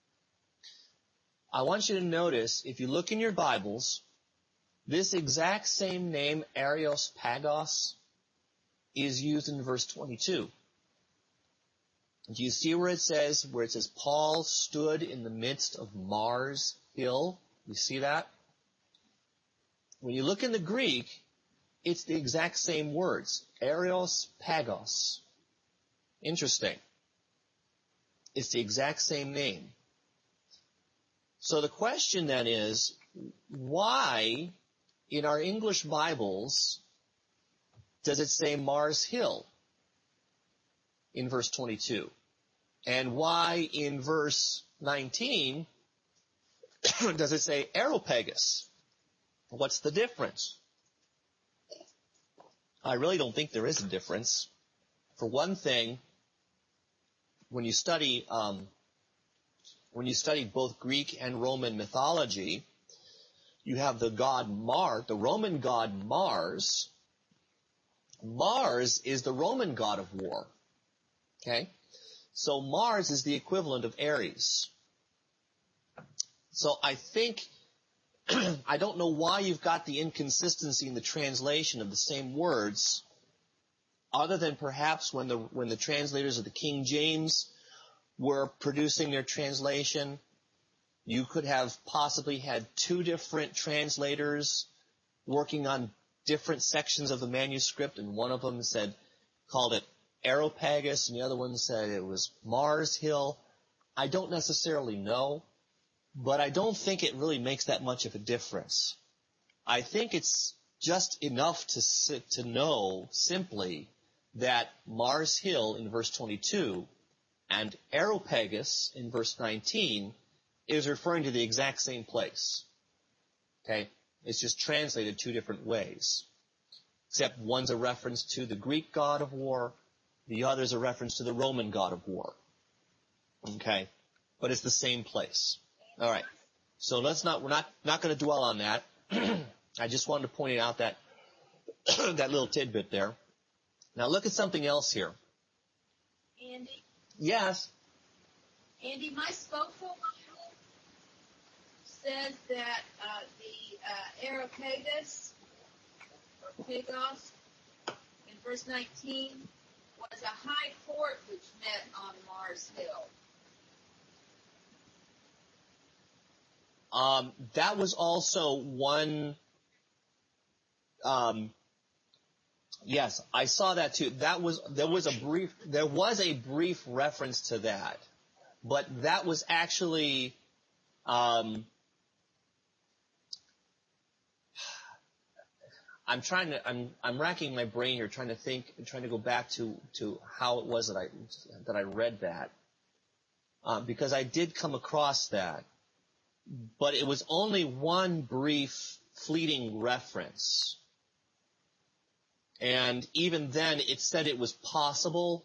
I want you to notice, if you look in your Bibles, this exact same name, Areopagus, is used in verse 22. Do you see where it says Paul stood in the midst of Mars Hill? You see that? When you look in the Greek, it's the exact same words. Areopagus. Interesting. It's the exact same name. So the question then is, why in our English Bibles does it say Mars Hill in verse 22? And why in verse 19 does it say Areopagus? What's the difference? I really don't think there is a difference. For one thing, when you study both Greek and Roman mythology, you have the god Mars, the Roman god Mars. Mars is the Roman god of war. Okay? So Mars is the equivalent of Ares. So I think, I don't know why you've got the inconsistency in the translation of the same words, other than perhaps when the translators of the King James were producing their translation, you could have possibly had two different translators working on different sections of the manuscript, and one of them called it Areopagus, and the other one said it was Mars Hill. I don't necessarily know, but I don't think it really makes that much of a difference. I think it's just enough to know simply that Mars Hill in verse 22 and Areopagus in verse 19 is referring to the exact same place. Okay? It's just translated two different ways. Except one's a reference to the Greek god of war, the other's a reference to the Roman god of war. Okay? But it's the same place. All right. So we're not going to dwell on that. I just wanted to point out that little tidbit there. Now look at something else here. Andy, Yes. my Scofield Bible says that the Areopagus, Pagos, in verse 19, was a high court which met on Mars Hill. That was also one. Yes, I saw that too. There was a brief reference to that, but that was actually. I'm racking my brain here, trying to think, trying to go back to how it was that I read that, because I did come across that, but it was only one brief, fleeting reference, and even then, it said it was possible.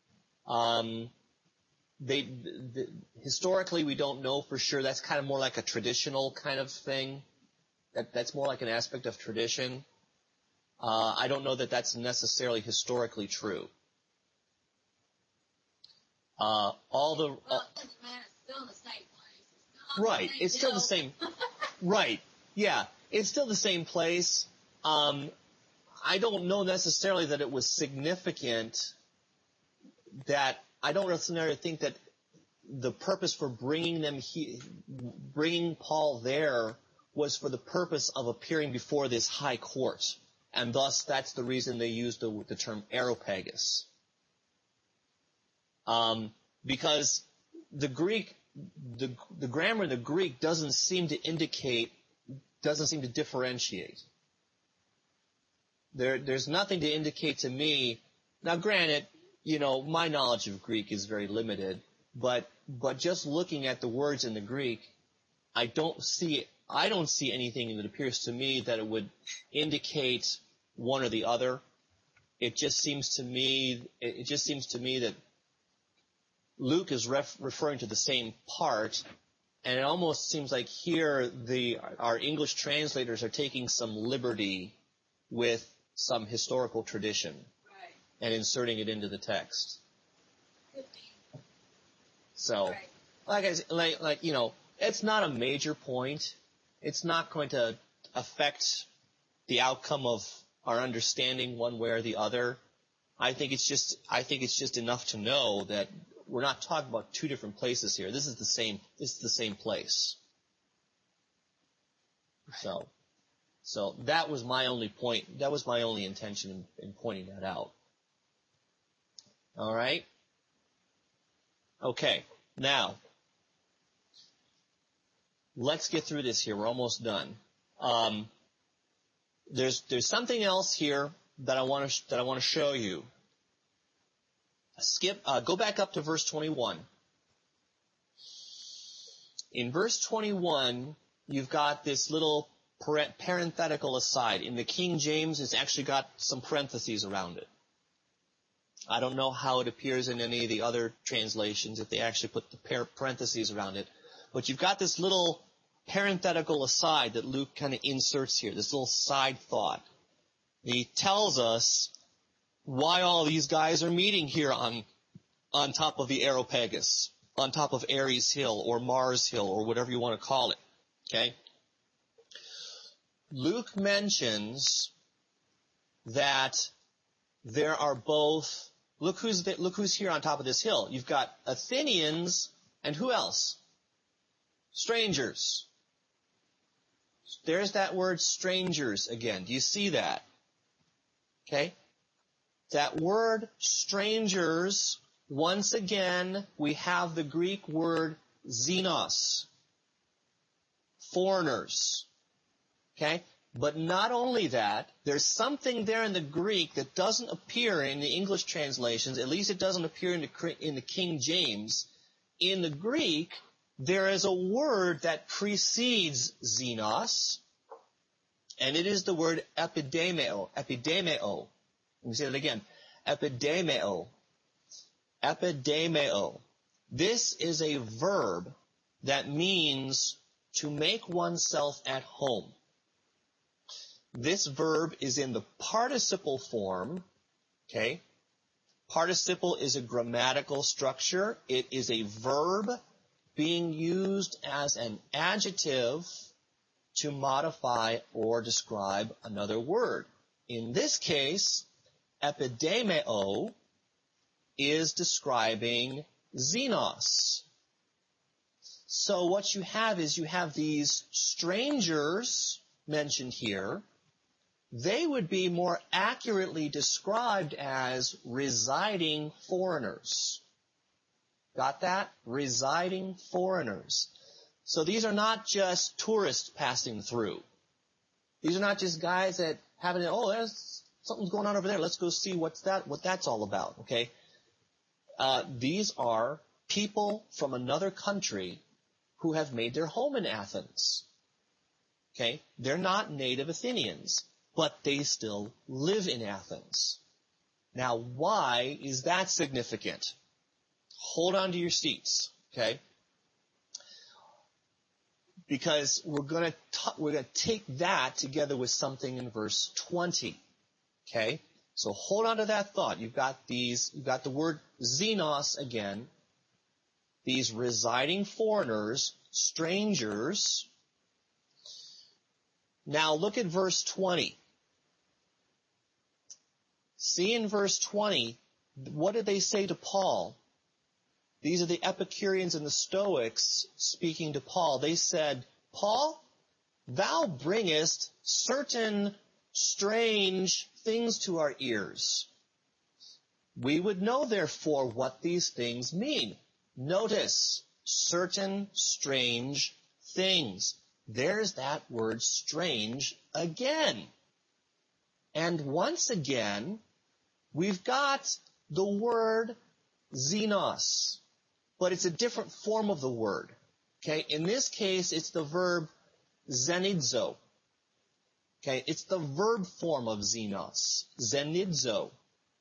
Historically, we don't know for sure. That's kind of more like a traditional kind of thing. That's more like an aspect of tradition. I don't know that that's necessarily historically true. Well, it doesn't matter. It's still in the same place. Right. It's still the same. Right. Yeah. It's still the same place. I don't know necessarily that it was significant. I don't necessarily think that the purpose for bringing Paul there was for the purpose of appearing before this high court. And thus, that's the reason they used the term Areopagus. Because the Greek, the grammar in the Greek doesn't seem to differentiate. There's nothing to indicate to me. Now, granted, my knowledge of Greek is very limited, but just looking at the words in the Greek, I don't see anything that appears to me that it would indicate one or the other. It just seems to me that Luke is referring to the same part, and it almost seems like here our English translators are taking some liberty with some historical tradition, Right. and inserting it into the text. Could be. So, Right. it's not a major point. It's not going to affect the outcome of our understanding one way or the other. I think it's just enough to know that we're not talking about two different places here. This is the same place. So that was my only point. That was my only intention in pointing that out. All right? Okay. Now, let's get through this here. We're almost done. There's something else here that I want to show you. Go back up to verse 21. In verse 21, you've got this little parenthetical aside. In the King James, it's actually got some parentheses around it. I don't know how it appears in any of the other translations, if they actually put the parentheses around it. But you've got this little parenthetical aside that Luke kind of inserts here, this little side thought. He tells us why all these guys are meeting here on top of the Areopagus, on top of Ares Hill or Mars Hill or whatever you want to call it. Okay? Luke mentions that there are both, look who's here on top of this hill. You've got Athenians and who else? Strangers. There's that word strangers again. Do you see that? Okay? That word strangers, once again, we have the Greek word xenos. Foreigners. Okay? But not only that, there's something there in the Greek that doesn't appear in the English translations, at least it doesn't appear in the King James. In the Greek, there is a word that precedes xenos, and it is the word epidemeo. Epidemeo. Let me say that again. Epidemeo. Epidemeo. This is a verb that means to make oneself at home. This verb is in the participle form, Okay? Participle is a grammatical structure. It is a verb being used as an adjective to modify or describe another word. In this case, epidemeo is describing xenos. So what you have is you have these strangers mentioned here. They would be more accurately described as residing foreigners. Got that? Residing foreigners. So these are not just tourists passing through. These are not just guys that happen to, there's something's going on over there. Let's go see what that's all about. Okay? These are people from another country who have made their home in Athens. Okay? They're not native Athenians, but they still live in Athens. Now, why is that significant? Hold on to your seats, okay? Because we're going to take that together with something in verse 20. Okay? So hold on to that thought. You've got the word xenos again. These residing foreigners, strangers. Now look at verse 20. See in verse 20, what did they say to Paul? These are the Epicureans and the Stoics speaking to Paul. They said, Paul, thou bringest certain strange things to our ears. We would know, therefore, what these things mean. Notice, certain strange things. There's that word strange again. And once again, we've got the word xenos, but it's a different form of the word. Okay, in this case, it's the verb zenidzo. Okay, it's the verb form of xenos, zenidzo.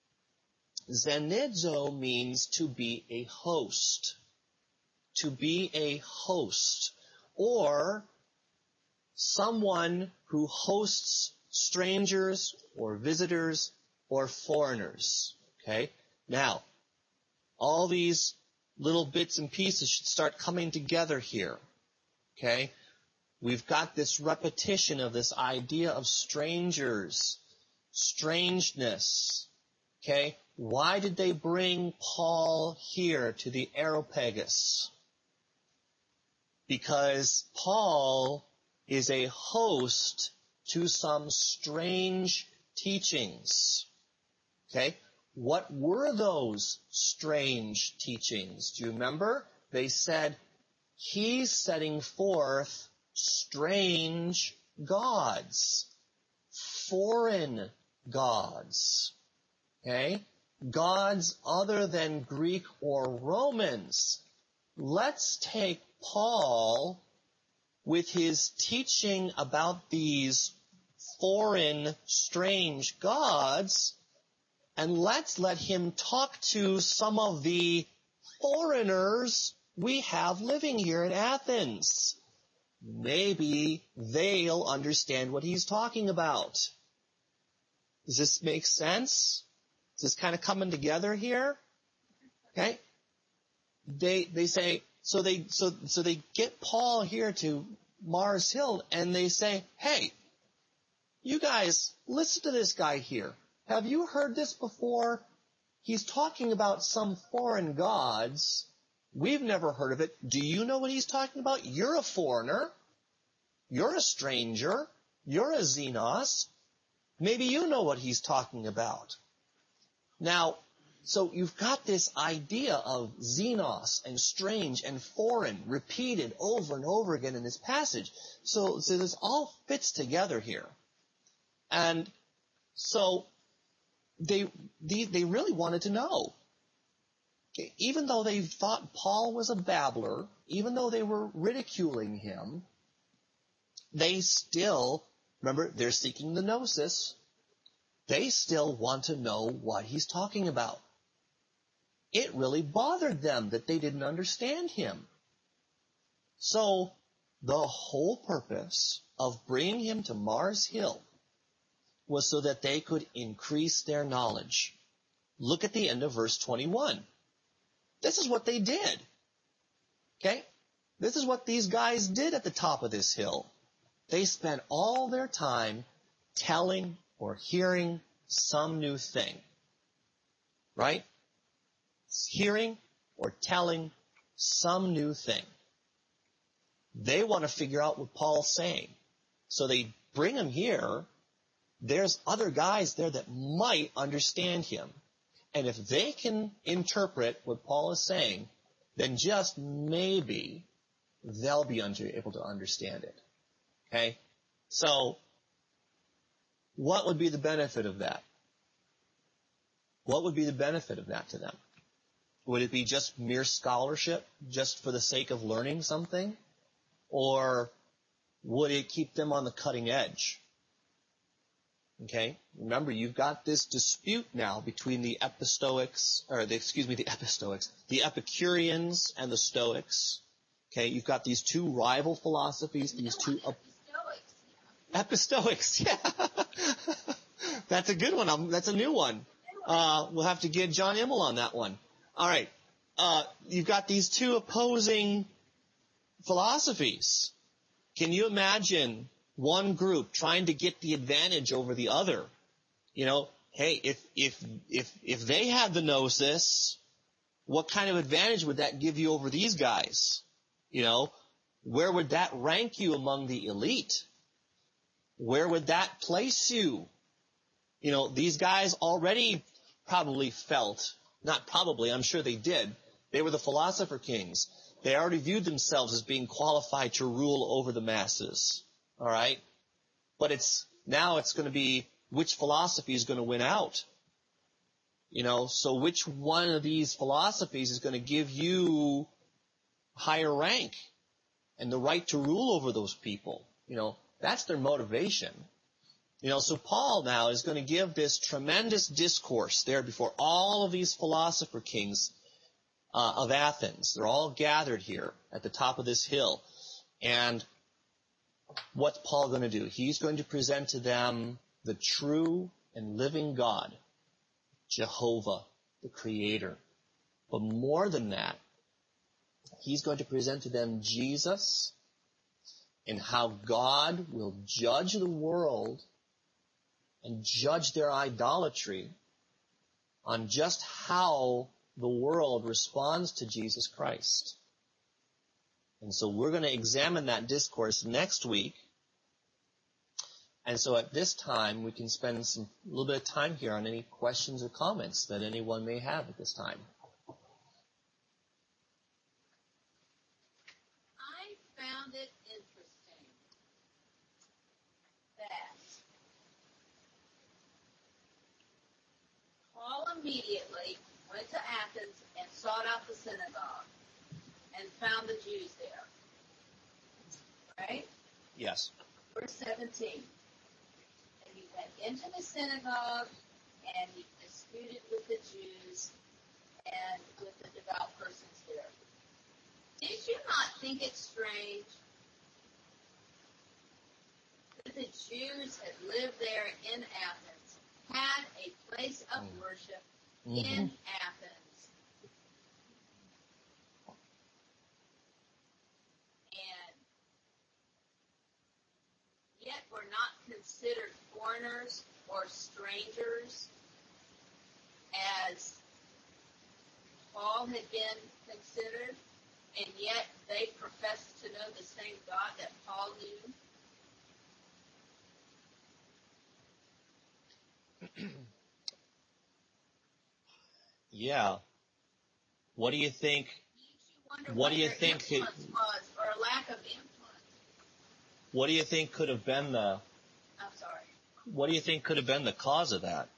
Zenidzo means to be a host. To be a host. Or someone who hosts strangers or visitors or foreigners. Okay? Now, all these little bits and pieces should start coming together here. Okay? We've got this repetition of this idea of strangers, strangeness. Okay? Why did they bring Paul here to the Areopagus? Because Paul is a host to some strange teachings. Okay? What were those strange teachings? Do you remember? They said, he's setting forth strange gods, foreign gods. Okay? Gods other than Greek or Romans. Let's take Paul with his teaching about these foreign, strange gods, and let's let him talk to some of the foreigners we have living here in Athens. Maybe they'll understand what he's talking about. Does this make sense? Is this kind of coming together here? Okay? They say, so they get Paul here to Mars Hill and they say, hey, you guys, listen to this guy here. Have you heard this before? He's talking about some foreign gods. We've never heard of it. Do you know what he's talking about? You're a foreigner. You're a stranger. You're a xenos. Maybe you know what he's talking about. Now, so you've got this idea of xenos and strange and foreign repeated over and over again in this passage. So this all fits together here. And so they really wanted to know. Okay, even though they thought Paul was a babbler, even though they were ridiculing him, they still, remember, they're seeking the gnosis. They still want to know what he's talking about. It really bothered them that they didn't understand him. So the whole purpose of bringing him to Mars Hill was so that they could increase their knowledge. Look at the end of verse 21. This is what they did. Okay? This is what these guys did at the top of this hill. They spent all their time telling or hearing some new thing. Right? Hearing or telling some new thing. They want to figure out what Paul's saying. So they bring him here. There's other guys there that might understand him. And if they can interpret what Paul is saying, then just maybe they'll be able to understand it. Okay? So, what would be the benefit of that? What would be the benefit of that to them? Would it be just mere scholarship, just for the sake of learning something? Or would it keep them on the cutting edge? Okay? Remember, you've got this dispute now between the Epistoics, the Epicureans and the Stoics. Okay? You've got these two rival philosophies, these two Epistoics, yeah. That's a good one. That's a new one. We'll have to get John Immel on that one. All right. You've got these two opposing philosophies. Can you imagine one group trying to get the advantage over the other? You know, hey, if they had the gnosis, what kind of advantage would that give you over these guys? You know, where would that rank you among the elite? Where would that place you? You know, these guys already probably felt, not probably, I'm sure they did, they were the philosopher kings. They already viewed themselves as being qualified to rule over the masses. All right? But now it's going to be which philosophy is going to win out. You know, so which one of these philosophies is going to give you higher rank and the right to rule over those people? You know, that's their motivation. You know, so Paul now is going to give this tremendous discourse there before all of these philosopher kings of Athens. They're all gathered here at the top of this hill. And what's Paul going to do? He's going to present to them the true and living God, Jehovah, the Creator. But more than that, he's going to present to them Jesus and how God will judge the world and judge their idolatry on just how the world responds to Jesus Christ. And so we're going to examine that discourse next week. And so at this time, we can spend a little bit of time here on any questions or comments that anyone may have at this time. I found it interesting that Paul immediately went to Athens and sought out the synagogue and found the Jews there. Right? Yes. Verse 17. And he went into the synagogue and he disputed with the Jews and with the devout persons there. Did you not think it strange that the Jews had lived there in Athens, had a place of worship in Athens, and yet were not considered foreigners or strangers as Paul had been considered, and yet they professed to know the same God that Paul knew? Yeah. What do you think? What do you think? Influence was, or a lack of influence. What do you think could have been the? I'm sorry. What do you think could have been the cause of that?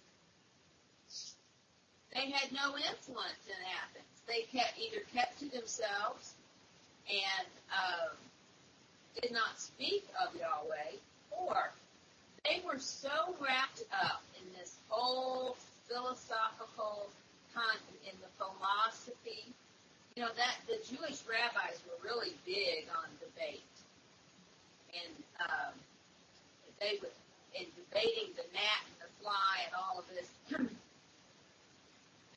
They had no influence in Athens. They either kept to themselves and did not speak of Yahweh, or they were so wrapped up in this whole philosophical in the philosophy. You know, that the Jewish rabbis were really big on debate. And they would, in debating the gnat and the fly and all of this,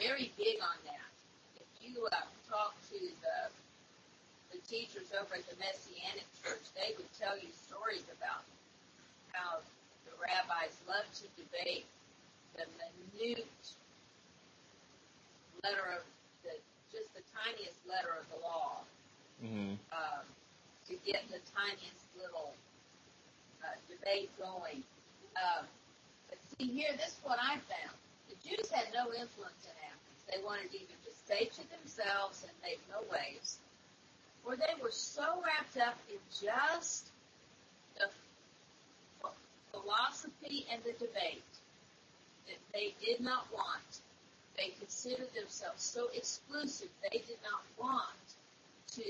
very big on that. If you talk to the teachers over at the Messianic Church, they would tell you stories about how the rabbis love to debate the minute letter of just the tiniest letter of the law, to get the tiniest little debate going. But see here, this is what I found. The Jews had no influence in Athens. They wanted either to stay to themselves and make no waves, or they were so wrapped up in just the philosophy and the debate that they did not want. They considered themselves so exclusive, they did not want to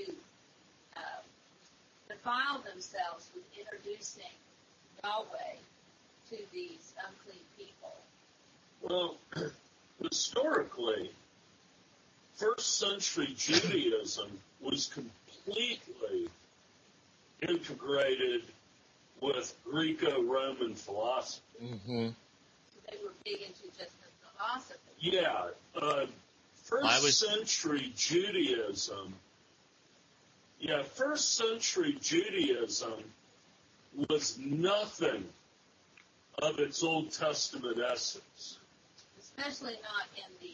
defile themselves with introducing Yahweh to these unclean people. Well, historically, first century Judaism was completely integrated with Greco-Roman philosophy. Mm-hmm. They were big into just the philosophy. Yeah. First century Judaism was nothing of its Old Testament essence. Especially not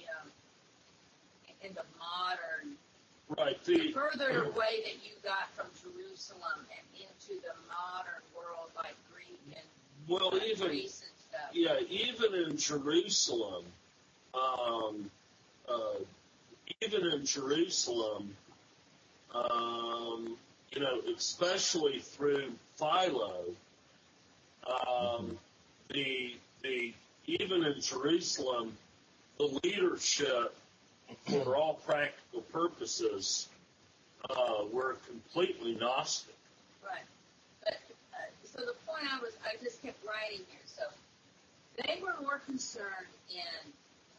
in the modern. Right. The further away that you got from Jerusalem and into the modern world, like Greek and Greece and stuff. Yeah, even in Jerusalem, especially through Philo, even in Jerusalem, the leadership, for all practical purposes, were completely Gnostic. Right. But, so the point I just kept writing here. So they were more concerned in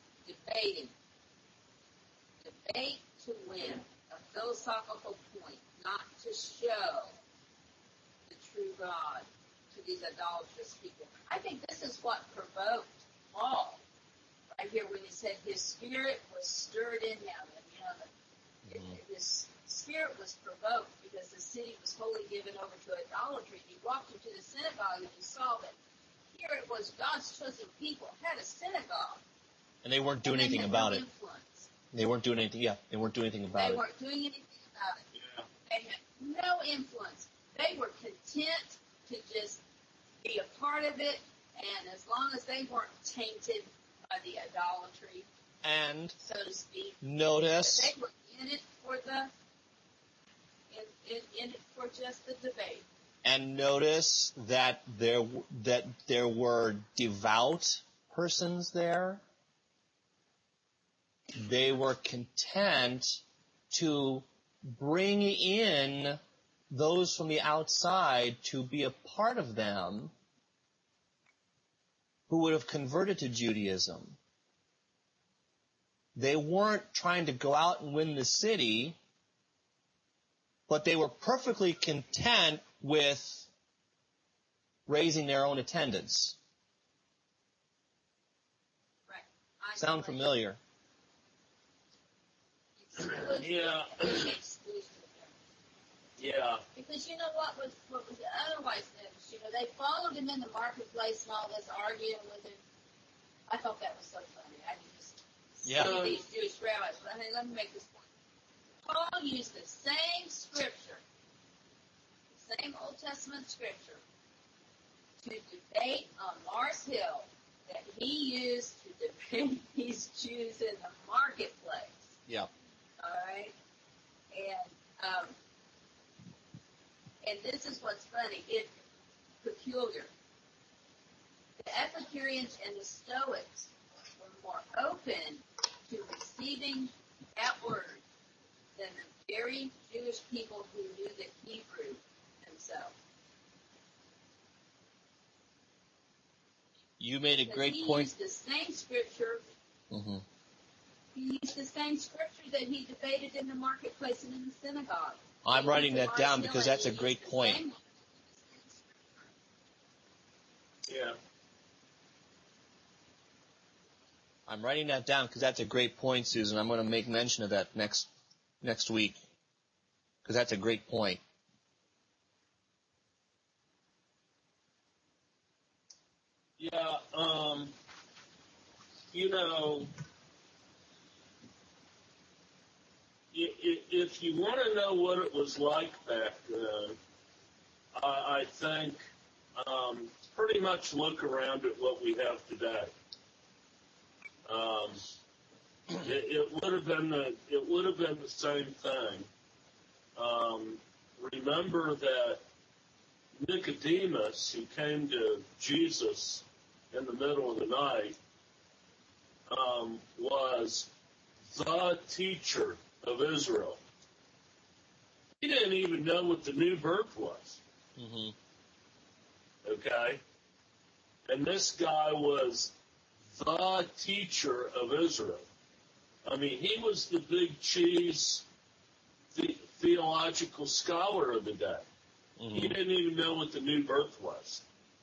debate to win a philosophical point, not to show the true God to these idolatrous people. I think this is what provoked Paul right here when he said his spirit was stirred in him. And, his spirit was provoked because the city was wholly given over to idolatry. He walked into the synagogue and he saw that here it was God's chosen people had a synagogue. And they weren't doing anything about it. They weren't doing anything. Yeah, they weren't doing anything about it. They weren't doing anything about it. Yeah. They had no influence. They were content to just be a part of it, and as long as they weren't tainted by the idolatry, and so to speak, notice they were in it for just the debate. And notice that there were devout persons there. They were content to bring in those from the outside to be a part of them who would have converted to Judaism. They weren't trying to go out and win the city, but they were perfectly content with raising their own attendance. Right. Sound familiar? Yeah. Yeah. Because you know what was otherwise they followed him in the marketplace and all this arguing with him. I thought that was so funny. I just see these Jewish rabbis. But let me make this point. Paul used the same scripture, the same Old Testament scripture, to debate on Mars Hill that he used to debate these Jews in the marketplace. Yeah. All right? And this is what's funny. It's peculiar. The Epicureans and the Stoics were more open to receiving that word than the very Jewish people who knew the Hebrew themselves. You made a great point. He used the same scripture. Mm-hmm. He used the same scripture that he debated in the marketplace and in the synagogue. I'm writing that down because that's a great point. Yeah. I'm writing that down because that's a great point, Susan. I'm going to make mention of that next week because that's a great point. Yeah, you know, if you want to know what it was like back then, I think pretty much look around at what we have today. It would have been the same thing. Remember that Nicodemus, who came to Jesus in the middle of the night, was the teacher of Israel. He didn't even know what the new birth was. Mm-hmm. Okay? And this guy was the teacher of Israel. I mean, he was the big cheese theological scholar of the day. Mm-hmm. He didn't even know what the new birth was.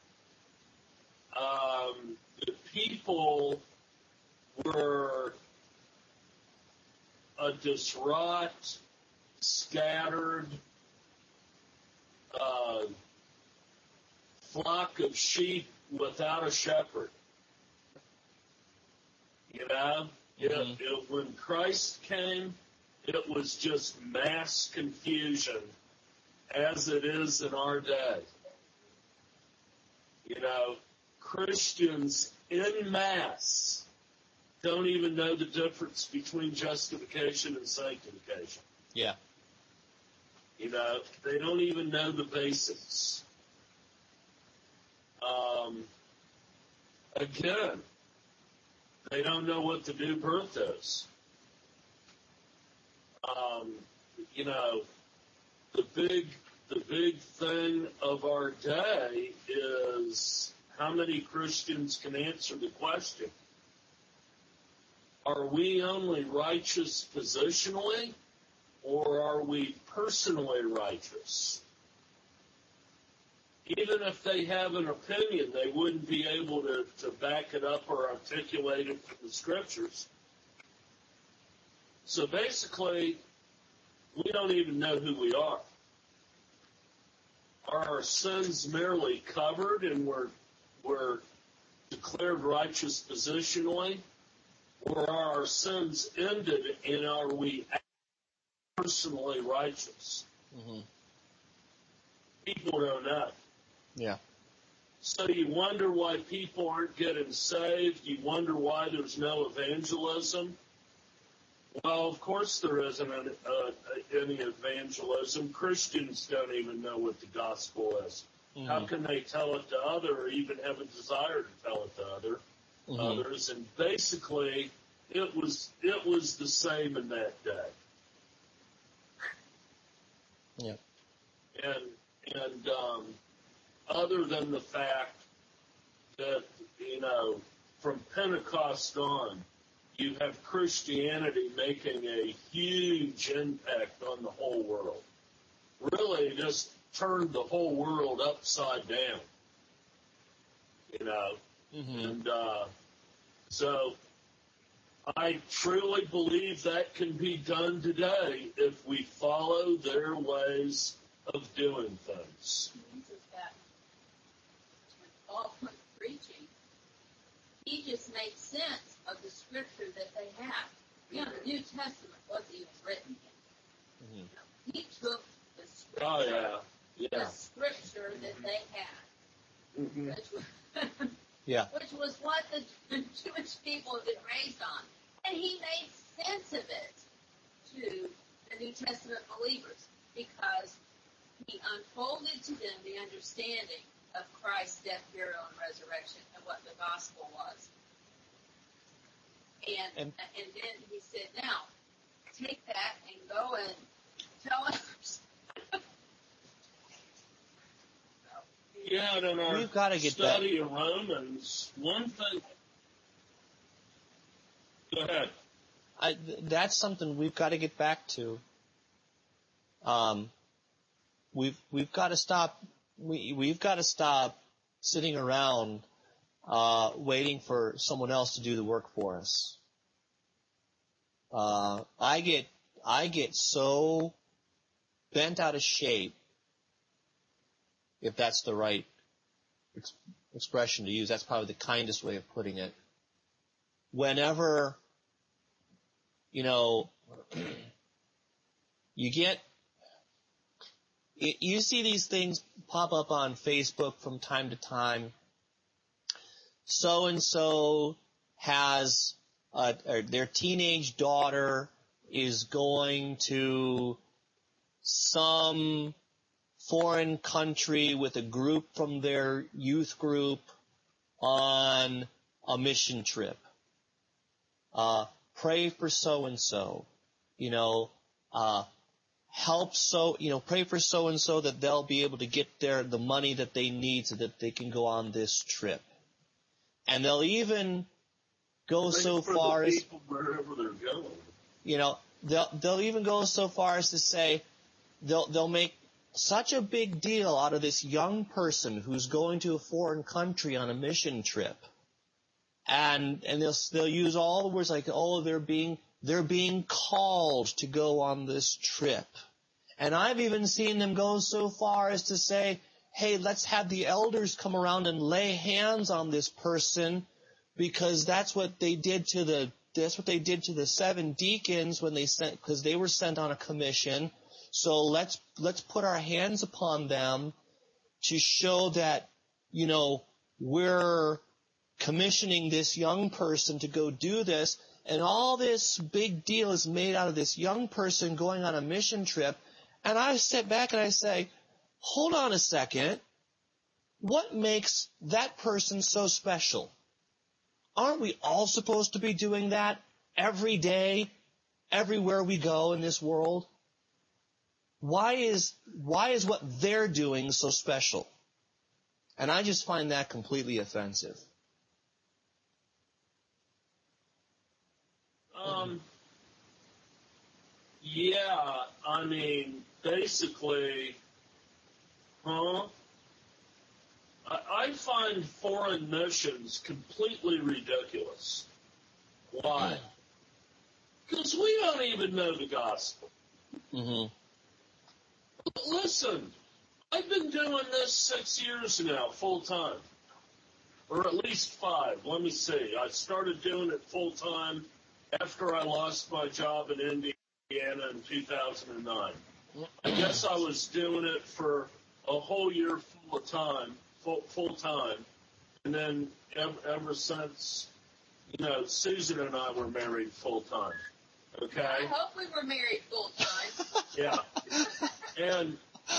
The people were a distraught, scattered flock of sheep without a shepherd. You know, mm-hmm. When Christ came, it was just mass confusion, as it is in our day. You know, Christians en masse don't even know the difference between justification and sanctification. Yeah. You know, they don't even know the basics. Again, they don't know what the new birth is. You know, the big thing of our day is how many Christians can answer the question, are we only righteous positionally, or are we personally righteous? Even if they have an opinion, they wouldn't be able to back it up or articulate it from the scriptures. So basically, we don't even know who we are. Are our sins merely covered and we're declared righteous positionally? Or are our sins ended and are we personally righteous? Mm-hmm. People don't know. Yeah. So you wonder why people aren't getting saved. You wonder why there's no evangelism. Well, of course there isn't any evangelism. Christians don't even know what the gospel is. Mm-hmm. How can they tell it to others or even have a desire to tell it to others? And basically, it was the same in that day. Yeah. And other than the fact that, you know, from Pentecost on, you have Christianity making a huge impact on the whole world. Really just turned the whole world upside down. You know? Mm-hmm. And so I truly believe that can be done today if we follow their ways of doing things. Paul was preaching, he just made sense of the scripture that they have. You know, the New Testament wasn't even written yet. Mm-hmm. You know, he took the scripture, the scripture that they had, mm-hmm. which was what the Jewish people had been raised on. And he made sense of it to the New Testament believers because he unfolded to them the understanding of Christ's death, burial, and resurrection, and what the gospel was. And then he said, now, take that and go and tell others. Yeah, in our We've got to get study of Romans, one thing... Go ahead. That's something we've got to get back to. We've got to stop. We've got to stop sitting around waiting for someone else to do the work for us. I get so bent out of shape, if that's the right expression to use. That's probably the kindest way of putting it. Whenever, you see these things pop up on Facebook from time to time. So-and-so has their teenage daughter is going to some foreign country with a group from their youth group on a mission trip. Pray for so-and-so, pray for so-and-so that they'll be able to get the money that they need so that they can go on this trip. And they'll even go so far as, wherever they're going. They'll even go so far as to say they'll make such a big deal out of this young person who's going to a foreign country on a mission trip. And they'll use all the words like, oh, they're being called to go on this trip. And I've even seen them go so far as to say, hey, let's have the elders come around and lay hands on this person, because that's what they did to the 7 deacons because they were sent on a commission. So let's put our hands upon them to show that, we're commissioning this young person to go do this. And all this big deal is made out of this young person going on a mission trip. And I sit back and I say, hold on a second. What makes that person so special? Aren't we all supposed to be doing that every day, everywhere we go in this world? Why is what they're doing so special? And I just find that completely offensive. Yeah, I mean, basically, I find foreign missions completely ridiculous. Why? Because we don't even know the gospel. Mm-hmm. Listen, I've been doing this 6 years now, full time. Or at least 5. Let me see. I started doing it full time after I lost my job in Indiana in 2009. I guess I was doing it for a whole year full time. And then ever since, Susan and I were married full time. Okay? I hope we were married full time. Yeah. And,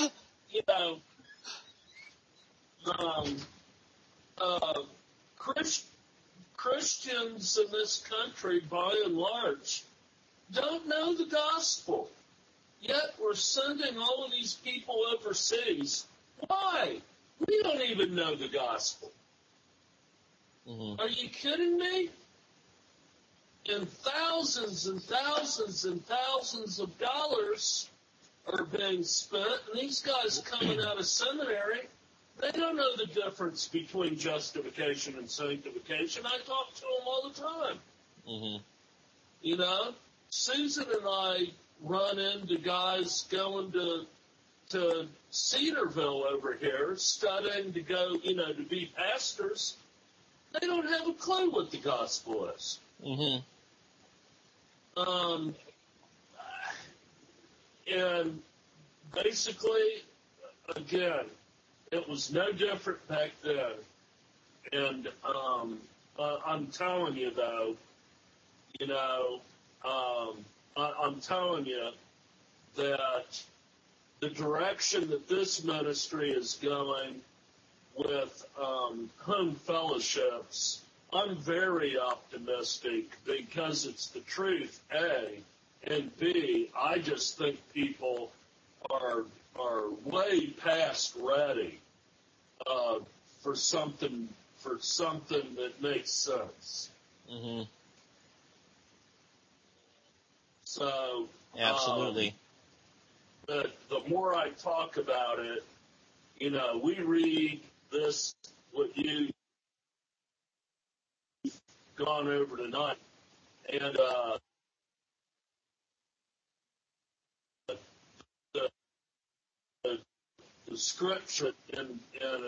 Christians in this country, by and large, don't know the gospel. Yet we're sending all of these people overseas. Why? We don't even know the gospel. Mm-hmm. Are you kidding me? And thousands and thousands and thousands of dollars are being spent, and these guys coming out of seminary, they don't know the difference between justification and sanctification. I talk to them all the time. Mm-hmm. Susan and I run into guys going to Cedarville over here, studying to go, to be pastors. They don't have a clue what the gospel is. Mm-hmm. And basically, again, it was no different back then. And I'm telling you, though, I'm telling you that the direction that this ministry is going with home fellowships, I'm very optimistic because it's the truth, A, and B, I just think people are way past ready for something that makes sense. Mm-hmm. So absolutely. The more I talk about it, we read this, what you gone over tonight. And the scripture, and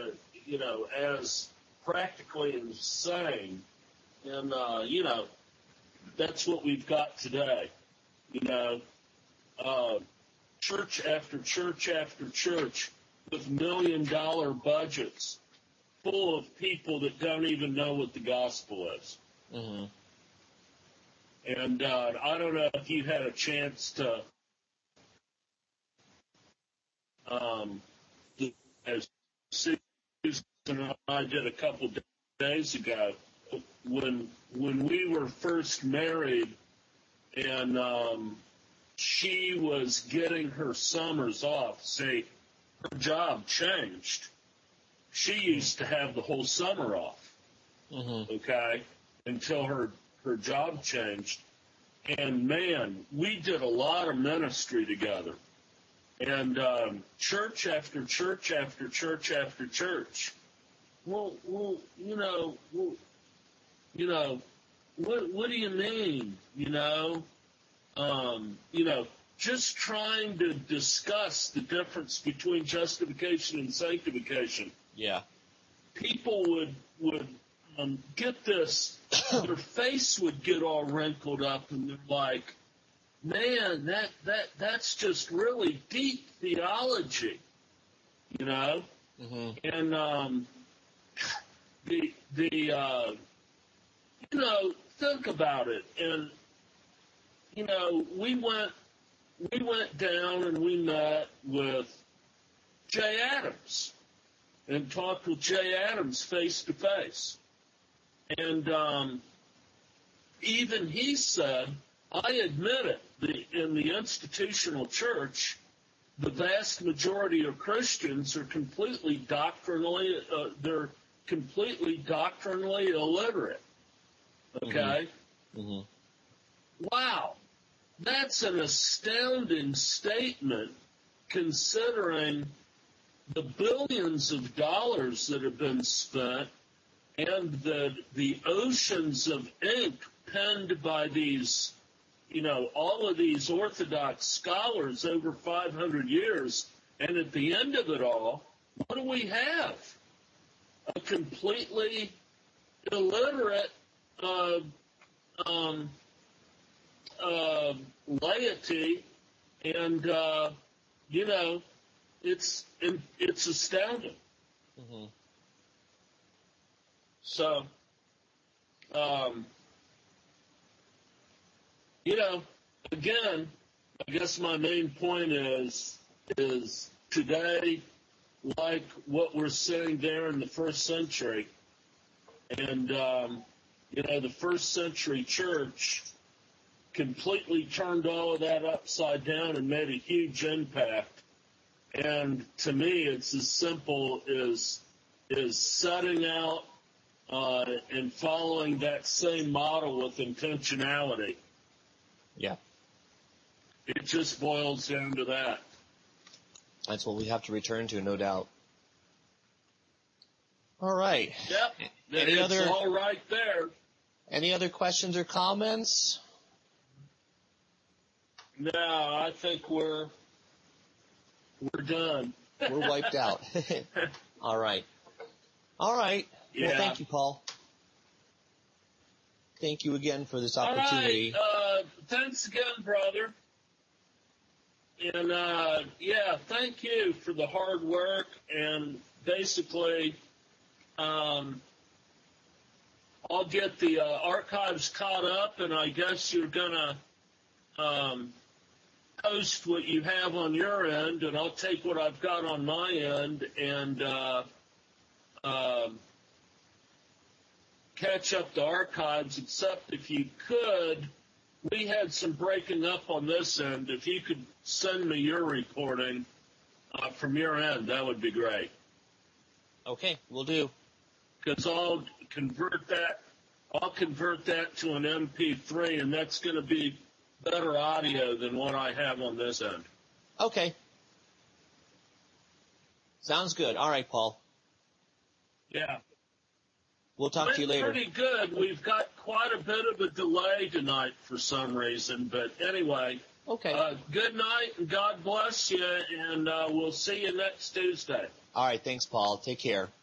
as practically insane. And, that's what we've got today. Church after church after church with $1 million budgets full of people that don't even know what the gospel is. Mm-hmm. And I don't know if you had a chance to, as Susan and I did a couple days ago, when we were first married, and she was getting her summers off. See, her job changed. She used to have the whole summer off, okay, until her job changed. And, man, we did a lot of ministry together. And church after church after church after church. Well, what do you mean, just trying to discuss the difference between justification and sanctification. Yeah. People would get this, their face would get all wrinkled up, and they're like, man, that's just really deep theology, Mm-hmm. And think about it. And we went down and we met with Jay Adams and talked with Jay Adams face to face. And even he said, I admit it, in the institutional church, the vast majority of Christians are completely doctrinally illiterate. Okay? Mm-hmm. Wow. That's an astounding statement, considering the billions of dollars that have been spent and the oceans of ink penned by these, all of these Orthodox scholars over 500 years. And at the end of it all, what do we have? A completely illiterate laity, and it's astounding. Mm-hmm. So, again, I guess my main point is today, like what we're seeing there in the first century, and the first century church completely turned all of that upside down and made a huge impact. And to me, it's as simple as setting out and following that same model with intentionality. Yeah. It just boils down to that. That's what we have to return to, no doubt. All right. Yep. It's all right there. Any other questions or comments? No, I think we're done. We're wiped out. All right. Well, Yeah. thank you, Paul. Thank you again for this opportunity. All right. Thanks again, brother. And, thank you for the hard work. And basically, I'll get the archives caught up, and I guess you're going to post what you have on your end, and I'll take what I've got on my end and catch up the archives, except if you could, we had some breaking up on this end. If you could send me your recording from your end, that would be great. Okay, we'll do. Because I'll convert that to an MP3, and that's going to be better audio than what I have on this end. Okay. Sounds good. All right, Paul. Yeah. We'll talk to you later. Pretty good. We've got quite a bit of a delay tonight for some reason, but anyway. Okay. Good night, and God bless you, and we'll see you next Tuesday. All right. Thanks, Paul. Take care.